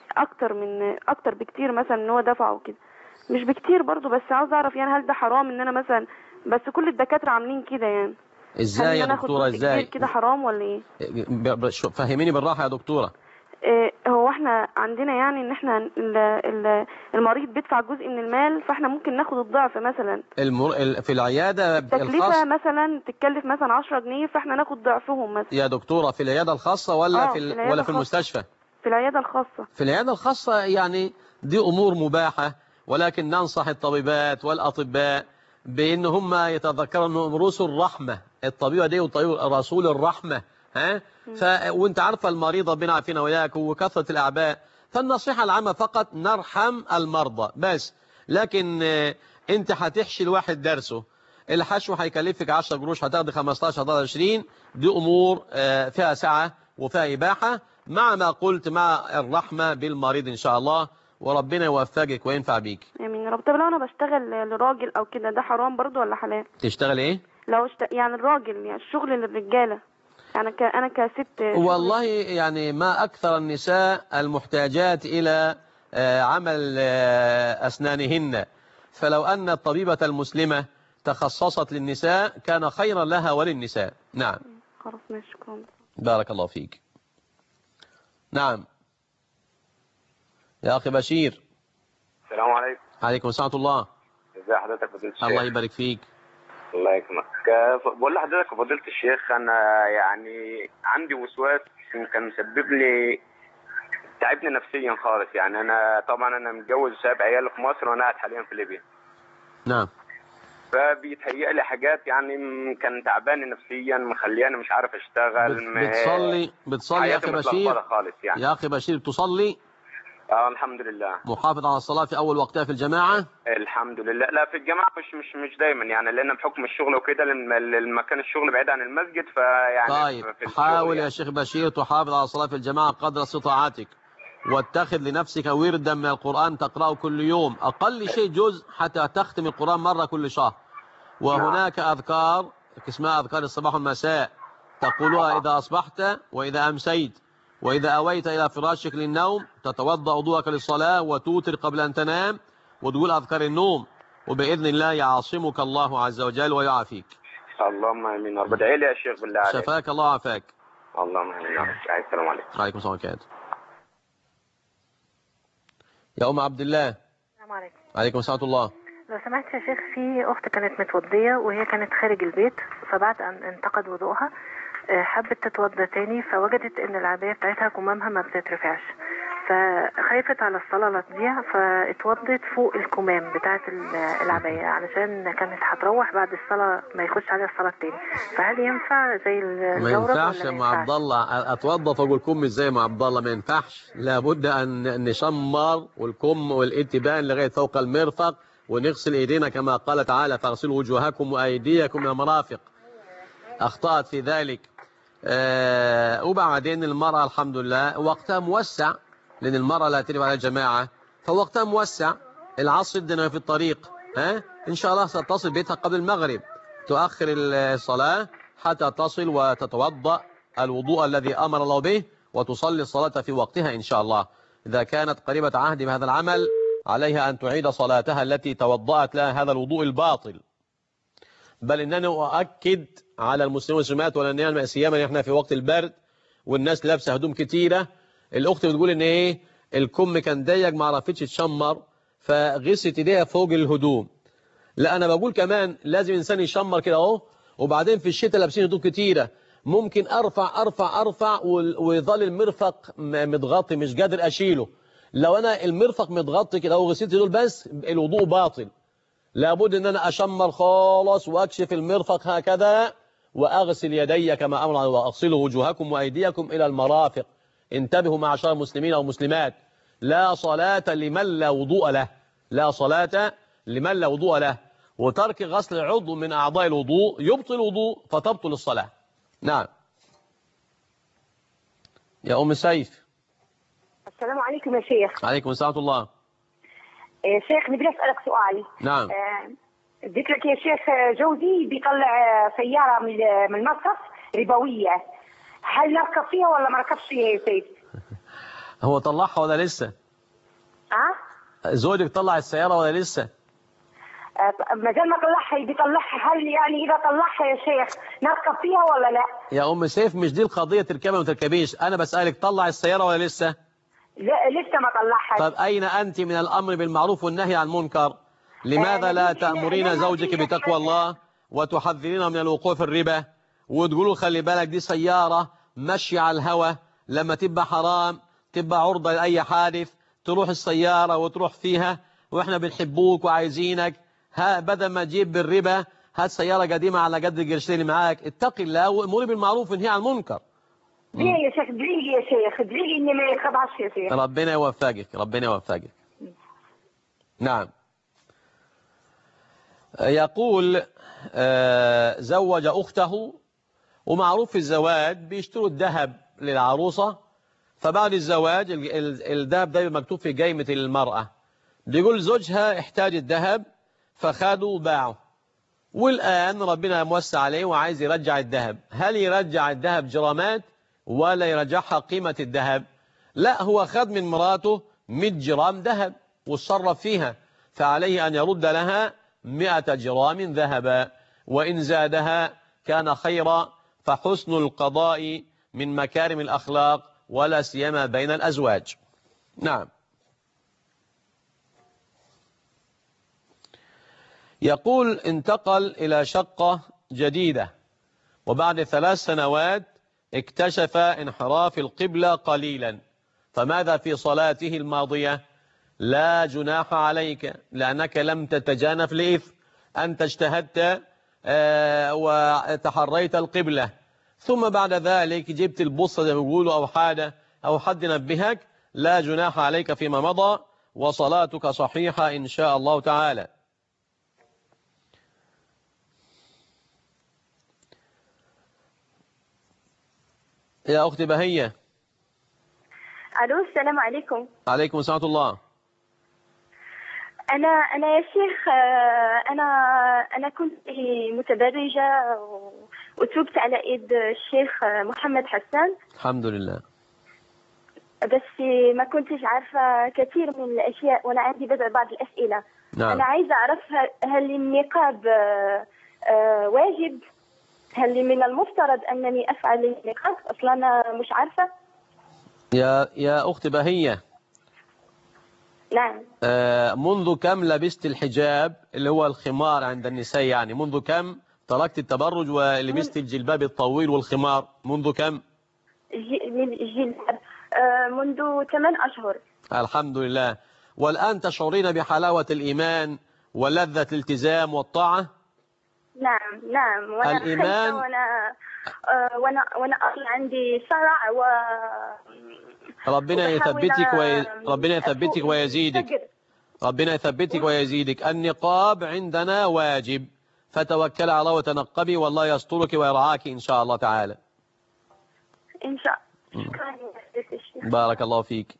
اكتر بكتير مثلا ان هو دفعه وكده، مش بكتير برضو، بس عاوز اعرف يعني هل ده حرام ان انا مثلا، بس كل الدكاترة عاملين كده يعني، ازاي يا دكتورة ازاي كده حرام ولا ايه؟ فهميني بالراحة يا دكتورة. هو احنا عندنا يعني ان احنا المريض بيدفع جزء من المال، فاحنا ممكن ناخد الضعف مثلا. في العيادة التكلفة مثلا تتكلف مثلا 10 جنيه، فاحنا ناخد ضعفهم مثلا. يا دكتورة في العيادة الخاصة ولا في المستشفى؟ في العيادة الخاصة. في العيادة الخاصة يعني دي أمور مباحة، ولكن ننصح الطبيبات والأطباء بأن هم يتذكروا أنهم رسل رحمة. الطبيبة دي رسول الرحمة، ها؟ وانت عارفة المريضة بنا عارفين وياك وكثرة الأعباء، فالنصيحة العامة فقط نرحم المرضى بس. لكن انت هتحشي الواحد درسه، الحشو هيكلفك 10 قروش، هتاخد 15 هتاخد 20. دي أمور فيها سعة وفيها إباحة، مع ما قلت مع الرحمة بالمريض إن شاء الله، وربنا يوفقك وينفع بيك. امين يا رب. طب لو انا بشتغل لراجل او كده، ده حرام برضو ولا حلال؟ تشتغل ايه؟ لو يعني الراجل، يعني الشغل للرجالة، يعني انا كست. والله يعني ما اكثر النساء المحتاجات الى عمل اسنانهن، فلو ان الطبيبة المسلمة تخصصت للنساء كان خيرا لها وللنساء. نعم. خلاص ماشي، شكرا. بارك الله فيك. نعم يا أخي بشير. السلام عليكم. عليكم السلام ورحمة الله. ازي حضرتك فضيلة الشيخ؟ الله يبارك فيك. الله يكرمك. بقول لحضرتك فضيلة الشيخ، أنا يعني عندي وسواس كان مسبب لي تعبني نفسيا خالص. يعني أنا متجوز وسايب عيالي في مصر، وأنا قاعد حاليا في ليبيا. نعم. فبيتهيأ لي حاجات يعني كان تعباني نفسيا، مخلياني مش عارف أشتغل. بتصلي يا أخي بشير؟ خالص يعني. يا أخي بشير تصلي؟ الحمد لله. محافظ على الصلاة في أول وقتها في الجماعة؟ الحمد لله. لا في الجماعة مش دايما يعني، لأن بحكم الشغل وكده المكان الشغل بعيد عن المسجد، فيعني طيب حاول يا شيخ بشير تحافظ على الصلاة في الجماعة قدر استطاعتك، واتخذ لنفسك وردا من القرآن تقرأه كل يوم، أقل شيء جزء حتى تختم القرآن مرة كل شهر. وهناك أذكار اسمها أذكار الصباح والمساء، تقولها إذا أصبحت وإذا أمسيت وإذا أويت إلى فراشك للنوم، تتوضأ وضوءك للصلاة وتوتر قبل أن تنام، وتقول أذكار النوم، وبإذن الله يعصمك الله عز وجل ويعافيك. اللهم آمين. رب ادعي لي يا شيخ بالله عليك. شفاك الله وعافاك. اللهم آمين. السلام عليكم. وعليكم السلام ورحمة الله. يا أم عبد الله. السلام عليكم. عليكم السلام ورحمة الله. لو سمحت يا شيخ، في أخت كانت متوضية وهي كانت خارج البيت، فبعد أن انتقد وضوءها حبت تتوضى تاني، فوجدت ان العباية بتاعتها كمامها ما بتترفعش، فخايفت على الصلاة لا تضيع، فاتوضت فوق الكمام بتاعت العباية علشان كانت هتروح بعد الصلاة ما يخش عليها الصلاة التاني. فهل ينفع زي ما ينفعش يا ام عبد الله اتوضى فوق الكم ازاي يا عبد الله؟ ما ينفعش، لابد ان نشمر والكم والاتبان لغاية فوق المرفق، ونغسل ايدينا كما قال تعالى فاغسلوا وجوهكم وايديكم الى المرافق. اخطأت في ذلك. وبعدين المرأة الحمد لله وقتها موسع، لأن المرأة لا تريد على الجماعة، فوقتها موسع. العصر الدنيا في الطريق، إن شاء الله ستصل بيتها قبل المغرب، تؤخر الصلاة حتى تصل وتتوضأ الوضوء الذي أمر الله به، وتصلي الصلاة في وقتها إن شاء الله. إذا كانت قريبة عهد بهذا العمل عليها أن تعيد صلاتها التي توضأت لها هذا الوضوء الباطل. بل إنني أؤكد على المسلمين والمسلمات، ولا سيما احنا في وقت البرد والناس لابسه هدوم كتيره. الاخت بتقول ان ايه الكم كان ضيق ما عرفتش تشمر، فغسلت ايديها فوق الهدوم. لا انا بقول كمان لازم الانسان يشمر كده اهو، وبعدين في الشتاء لابسين هدوم كتيره ممكن ارفع ويظل المرفق متغطي مش قادر اشيله. لو انا المرفق متغطي كده وغسلت دول بس الوضوء باطل. لابد ان انا اشمر خالص واكشف المرفق هكذا واغسل يدي كما امر، واغسلوا وجوهكم وايديكم الى المرافق. انتبهوا معشر المسلمين والمسلمات، لا صلاة لمن لا وضوء له، لا صلاة لمن لا وضوء له. وترك غسل عضو من اعضاء الوضوء يبطل الوضوء فتبطل الصلاة. نعم يا ام سيف. السلام عليكم يا شيخ. عليكم السلام ورحمة الله. شيخ بدي اسالك سؤال. نعم. قلت لك يا شيخ جوزي بيطلع سياره من المصرف ربويه، هل نركب فيها ولا ما نركبش فيها يا سيف؟ هو طلعها ولا لسه؟ زوجك طلع السيارة ولا لسه؟ ما زال ما طلعها، بيطلعها. هل يعني اذا طلعها يا شيخ نركب فيها ولا لا؟ يا ام سيف مش دي القضية تركبها ولا ما تركبيش، انا بسألك طلع السيارة ولا لسه؟ لا لسه ما طلعها. طب اين انت من الامر بالمعروف والنهي عن المنكر؟ لماذا لا تأمرين زوجك بتقوى الله وتحذرين من الوقوع في الربا وتقولوا خلي بالك دي سيارة ماشية على الهوى، لما تبقى حرام تبقى عرضة لأي حادث تروح السيارة وتروح فيها واحنا بنحبوك وعايزينك، بدل ما تجيب بالربا هات سيارة قديمة على قد القرشين اللي معاك. اتق الله وامري بالمعروف وانهي عن المنكر. ليه يا شيخ؟ ادعي لي يا شيخ، ادعي لي اني ما يخبعش يا شيخ. ربنا يوفقك، ربنا يوفقك. نعم. يقول زوج أخته، ومعروف في الزواج بيشتروا الذهب للعروسة، فبعد الزواج الذهب ده مكتوب في قائمة المرأة، بيقول زوجها احتاج الذهب فخدوا وباعوا، والآن ربنا موسع عليه وعايز يرجع الذهب. هل يرجع الذهب جرامات ولا يرجعها قيمة الذهب؟ لا، هو خد من مراته 100 جرام ذهب وتصرف فيها، فعليه أن يرد لها 100 جرام ذهبا، وإن زادها كان خيرا، فحسن القضاء من مكارم الأخلاق ولا سيما بين الأزواج. نعم. يقول انتقل إلى شقة جديدة وبعد 3 سنوات اكتشف انحراف القبلة قليلا، فماذا في صلاته الماضية؟ لا جناح عليك لأنك لم تتجانف لإثم، أنت اجتهدت وتحريت القبلة، ثم بعد ذلك جبت البصة زي ما بيقولوا أو حاجة أو حد نبهك، لا جناح عليك فيما مضى وصلاتك صحيحة إن شاء الله تعالى. يا أختي بهية. ألو السلام عليكم. عليكم السلام ورحمة الله. أنا يا شيخ، أنا كنت متبرجة وتوبت على إيد الشيخ محمد حسان. الحمد لله. بس ما كنتش عارفة كثير من الأشياء وأنا عندي بعض الأسئلة. نعم. أنا عايزة أعرف هل النقاب واجب؟ هل من المفترض أنني أفعل النقاب؟ أصلا أنا مش عارفة. يا أختي بهية. نعم. منذ كم لبست الحجاب اللي هو الخمار عند النساء، يعني منذ كم تركت التبرج ولبست الجلباب الطويل والخمار؟ منذ كم؟ الجلباب منذ 8 أشهر. الحمد لله. والآن تشعرين بحلاوة الإيمان ولذة الالتزام والطاعة؟ نعم. وأنا الإيمان وأنا أصلا عندي صرع ربنا يثبتك ويزيدك. ربنا يثبتك ويزيدك. النقاب عندنا واجب، فتوكل على الله وتنقبي والله يسترك ويرعاك إن شاء الله تعالى. إن شاء الله. بارك الله فيك.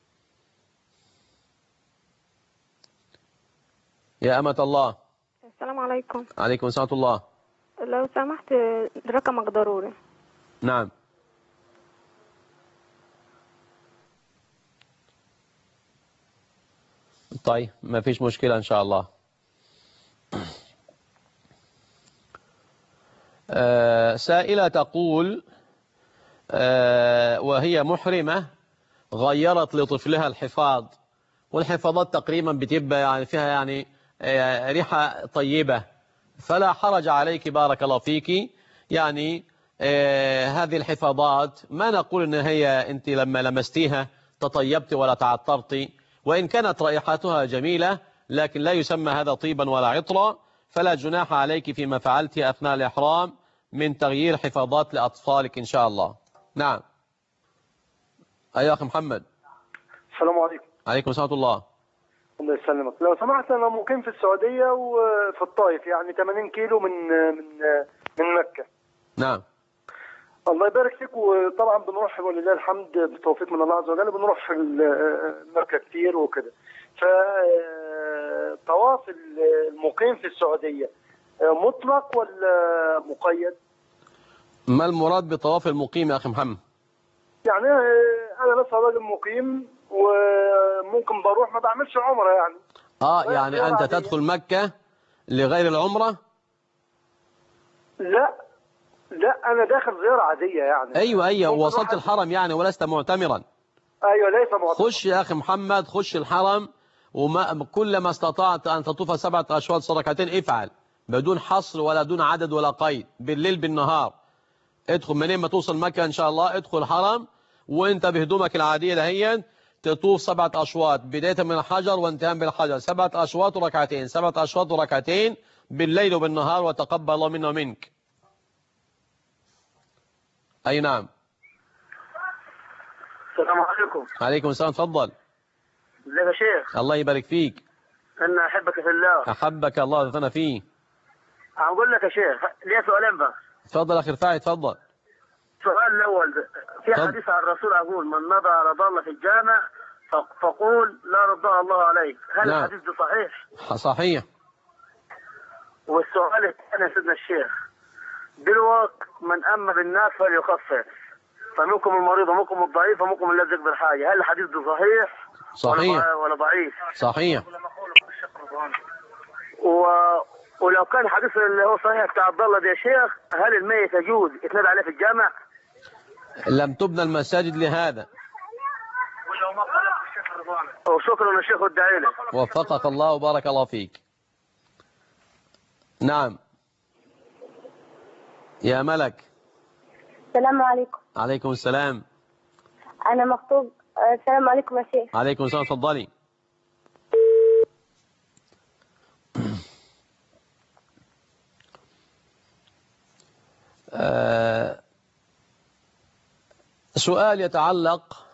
يا أمة الله. السلام عليكم. عليكم السلام ورحمة الله. لو سمحت رقمك ضروري. نعم. طيب ما فيش مشكلة إن شاء الله. سائلة تقول وهي محرمة غيرت لطفلها الحفاض، والحفاضات تقريبا بتبقى يعني فيها يعني ريحة طيبة، فلا حرج عليك بارك الله فيك. يعني هذه الحفاضات ما نقول إن هي أنت لما لمستيها تطيبت ولا تعطرت، وإن كانت رائحتها جميلة لكن لا يسمى هذا طيبا ولا عطرا، فلا جناح عليك فيما فعلت أثناء الإحرام من تغيير حفاضات لأطفالك إن شاء الله. نعم. أيها أخي محمد. السلام عليكم. عليكم السلام ورحمة الله. الله يسلمك. لو سمحت أنا مقيم في السعودية وفي الطائف، يعني 80 كيلو من مكة. نعم. الله يبارك فيك. وطبعا بنروح ولله الحمد بتوفيق من الله عز وجل، بنروح في مكة كتير وكده. فطواف المقيم في السعودية مطلق ولا مقيد؟ ما المراد بطواف المقيم يا أخي محمد؟ يعني انا بس راجل مقيم وممكن بروح ما بعملش عمره يعني. يعني انت تدخل مكة لغير العمرة؟ لا انا داخل زيارة عادية يعني. ايوه وصلت الحرم يعني ولست معتمرا. ايوه ليس معتمرا. خش يا اخي محمد، خش الحرم، كلما استطعت ان تطوف 7 اشواط ركعتين افعل، بدون حصر ولا دون عدد ولا قيد، بالليل بالنهار. ادخل منين ما توصل مكة ان شاء الله، ادخل الحرم وانت بهدومك العادية دهيا تطوف 7 اشواط بداية من الحجر وانتهاء بالحجر، 7 اشواط وركعتين، 7 اشواط وركعتين بالليل وبالنهار، وتقبل الله منا ومنك. اي نعم. السلام عليكم. عليكم السلام، تفضل. ازيك يا شيخ؟ الله يبارك فيك. انا احبك في الله. احبك الله وأنا فيه. هقول لك يا شيخ ليه سؤالين بس. تفضل اخي رفاعي، تفضل. السؤال الاول، في حديث عن الرسول اقول من نضى على ضاله في الجامع فقول لا رضاها الله عليك، هل نعم. الحديث ده صحيح؟ صحيح. والسؤال الثاني يا سيدنا الشيخ، دلوقتي من أما بالناس فليخفف، فمنكم المريض ومنكم الضعيف ومنكم الذي يقدر حاجة، هل الحديث ده صحيح ولا ضعيف؟ صحيح. ولو كان الحديث اللي هو صحيح بتاع عبد الله ده يا شيخ، هل الميت يجوز يتنادى عليه في الجامع؟ لم تبنى المساجد لهذا. وشكرا يا شيخ والداعي لك. وفقك الله وبارك الله فيك. نعم يا ملك. السلام عليكم. عليكم السلام. أنا مخطوب. السلام عليكم يا شيخ. عليكم السلام، تفضلي. سؤال يتعلق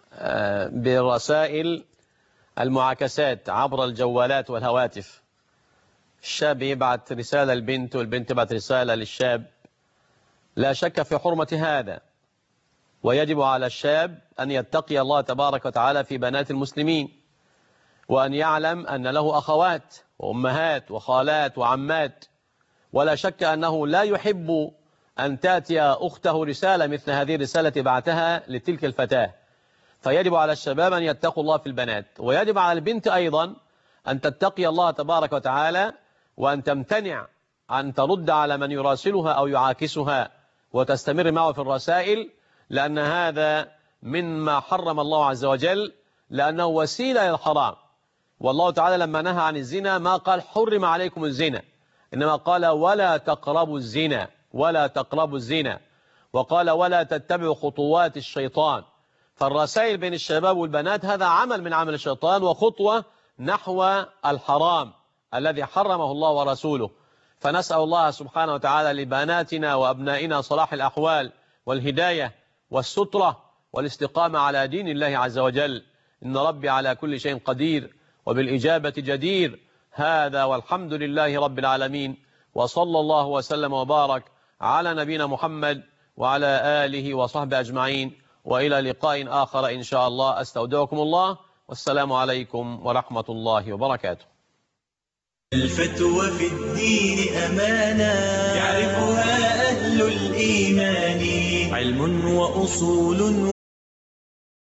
برسائل المعاكسات عبر الجوالات والهواتف. الشاب يبعث رسالة للبنت والبنت تبعث رسالة للشاب. لا شك في حرمة هذا، ويجب على الشاب أن يتقي الله تبارك وتعالى في بنات المسلمين، وأن يعلم أن له أخوات وأمهات وخالات وعمات، ولا شك أنه لا يحب أن تأتي أخته رسالة مثل هذه الرسالة بعتها لتلك الفتاة. فيجب على الشباب أن يتقوا الله في البنات، ويجب على البنت أيضا أن تتقي الله تبارك وتعالى، وأن تمتنع أن ترد على من يراسلها أو يعاكسها وتستمر معه في الرسائل، لأن هذا مما حرم الله عز وجل، لأنه وسيلة للحرام. والله تعالى لما نهى عن الزنا ما قال حرم عليكم الزنا، إنما قال ولا تقربوا الزنا، ولا تقربوا الزنا، وقال ولا تتبعوا خطوات الشيطان. فالرسائل بين الشباب والبنات هذا عمل من عمل الشيطان وخطوة نحو الحرام الذي حرمه الله ورسوله. فنسأل الله سبحانه وتعالى لبناتنا وأبنائنا صلاح الأحوال والهداية والسترة والاستقامة على دين الله عز وجل. إن ربي على كل شيء قدير وبالإجابة جدير. هذا والحمد لله رب العالمين، وصلى الله وسلم وبارك على نبينا محمد وعلى آله وصحبه أجمعين، وإلى لقاء آخر إن شاء الله. أستودعكم الله، والسلام عليكم ورحمة الله وبركاته. الفتوى في الدين أمانة يعرفها أهل الإيمان، علم وأصول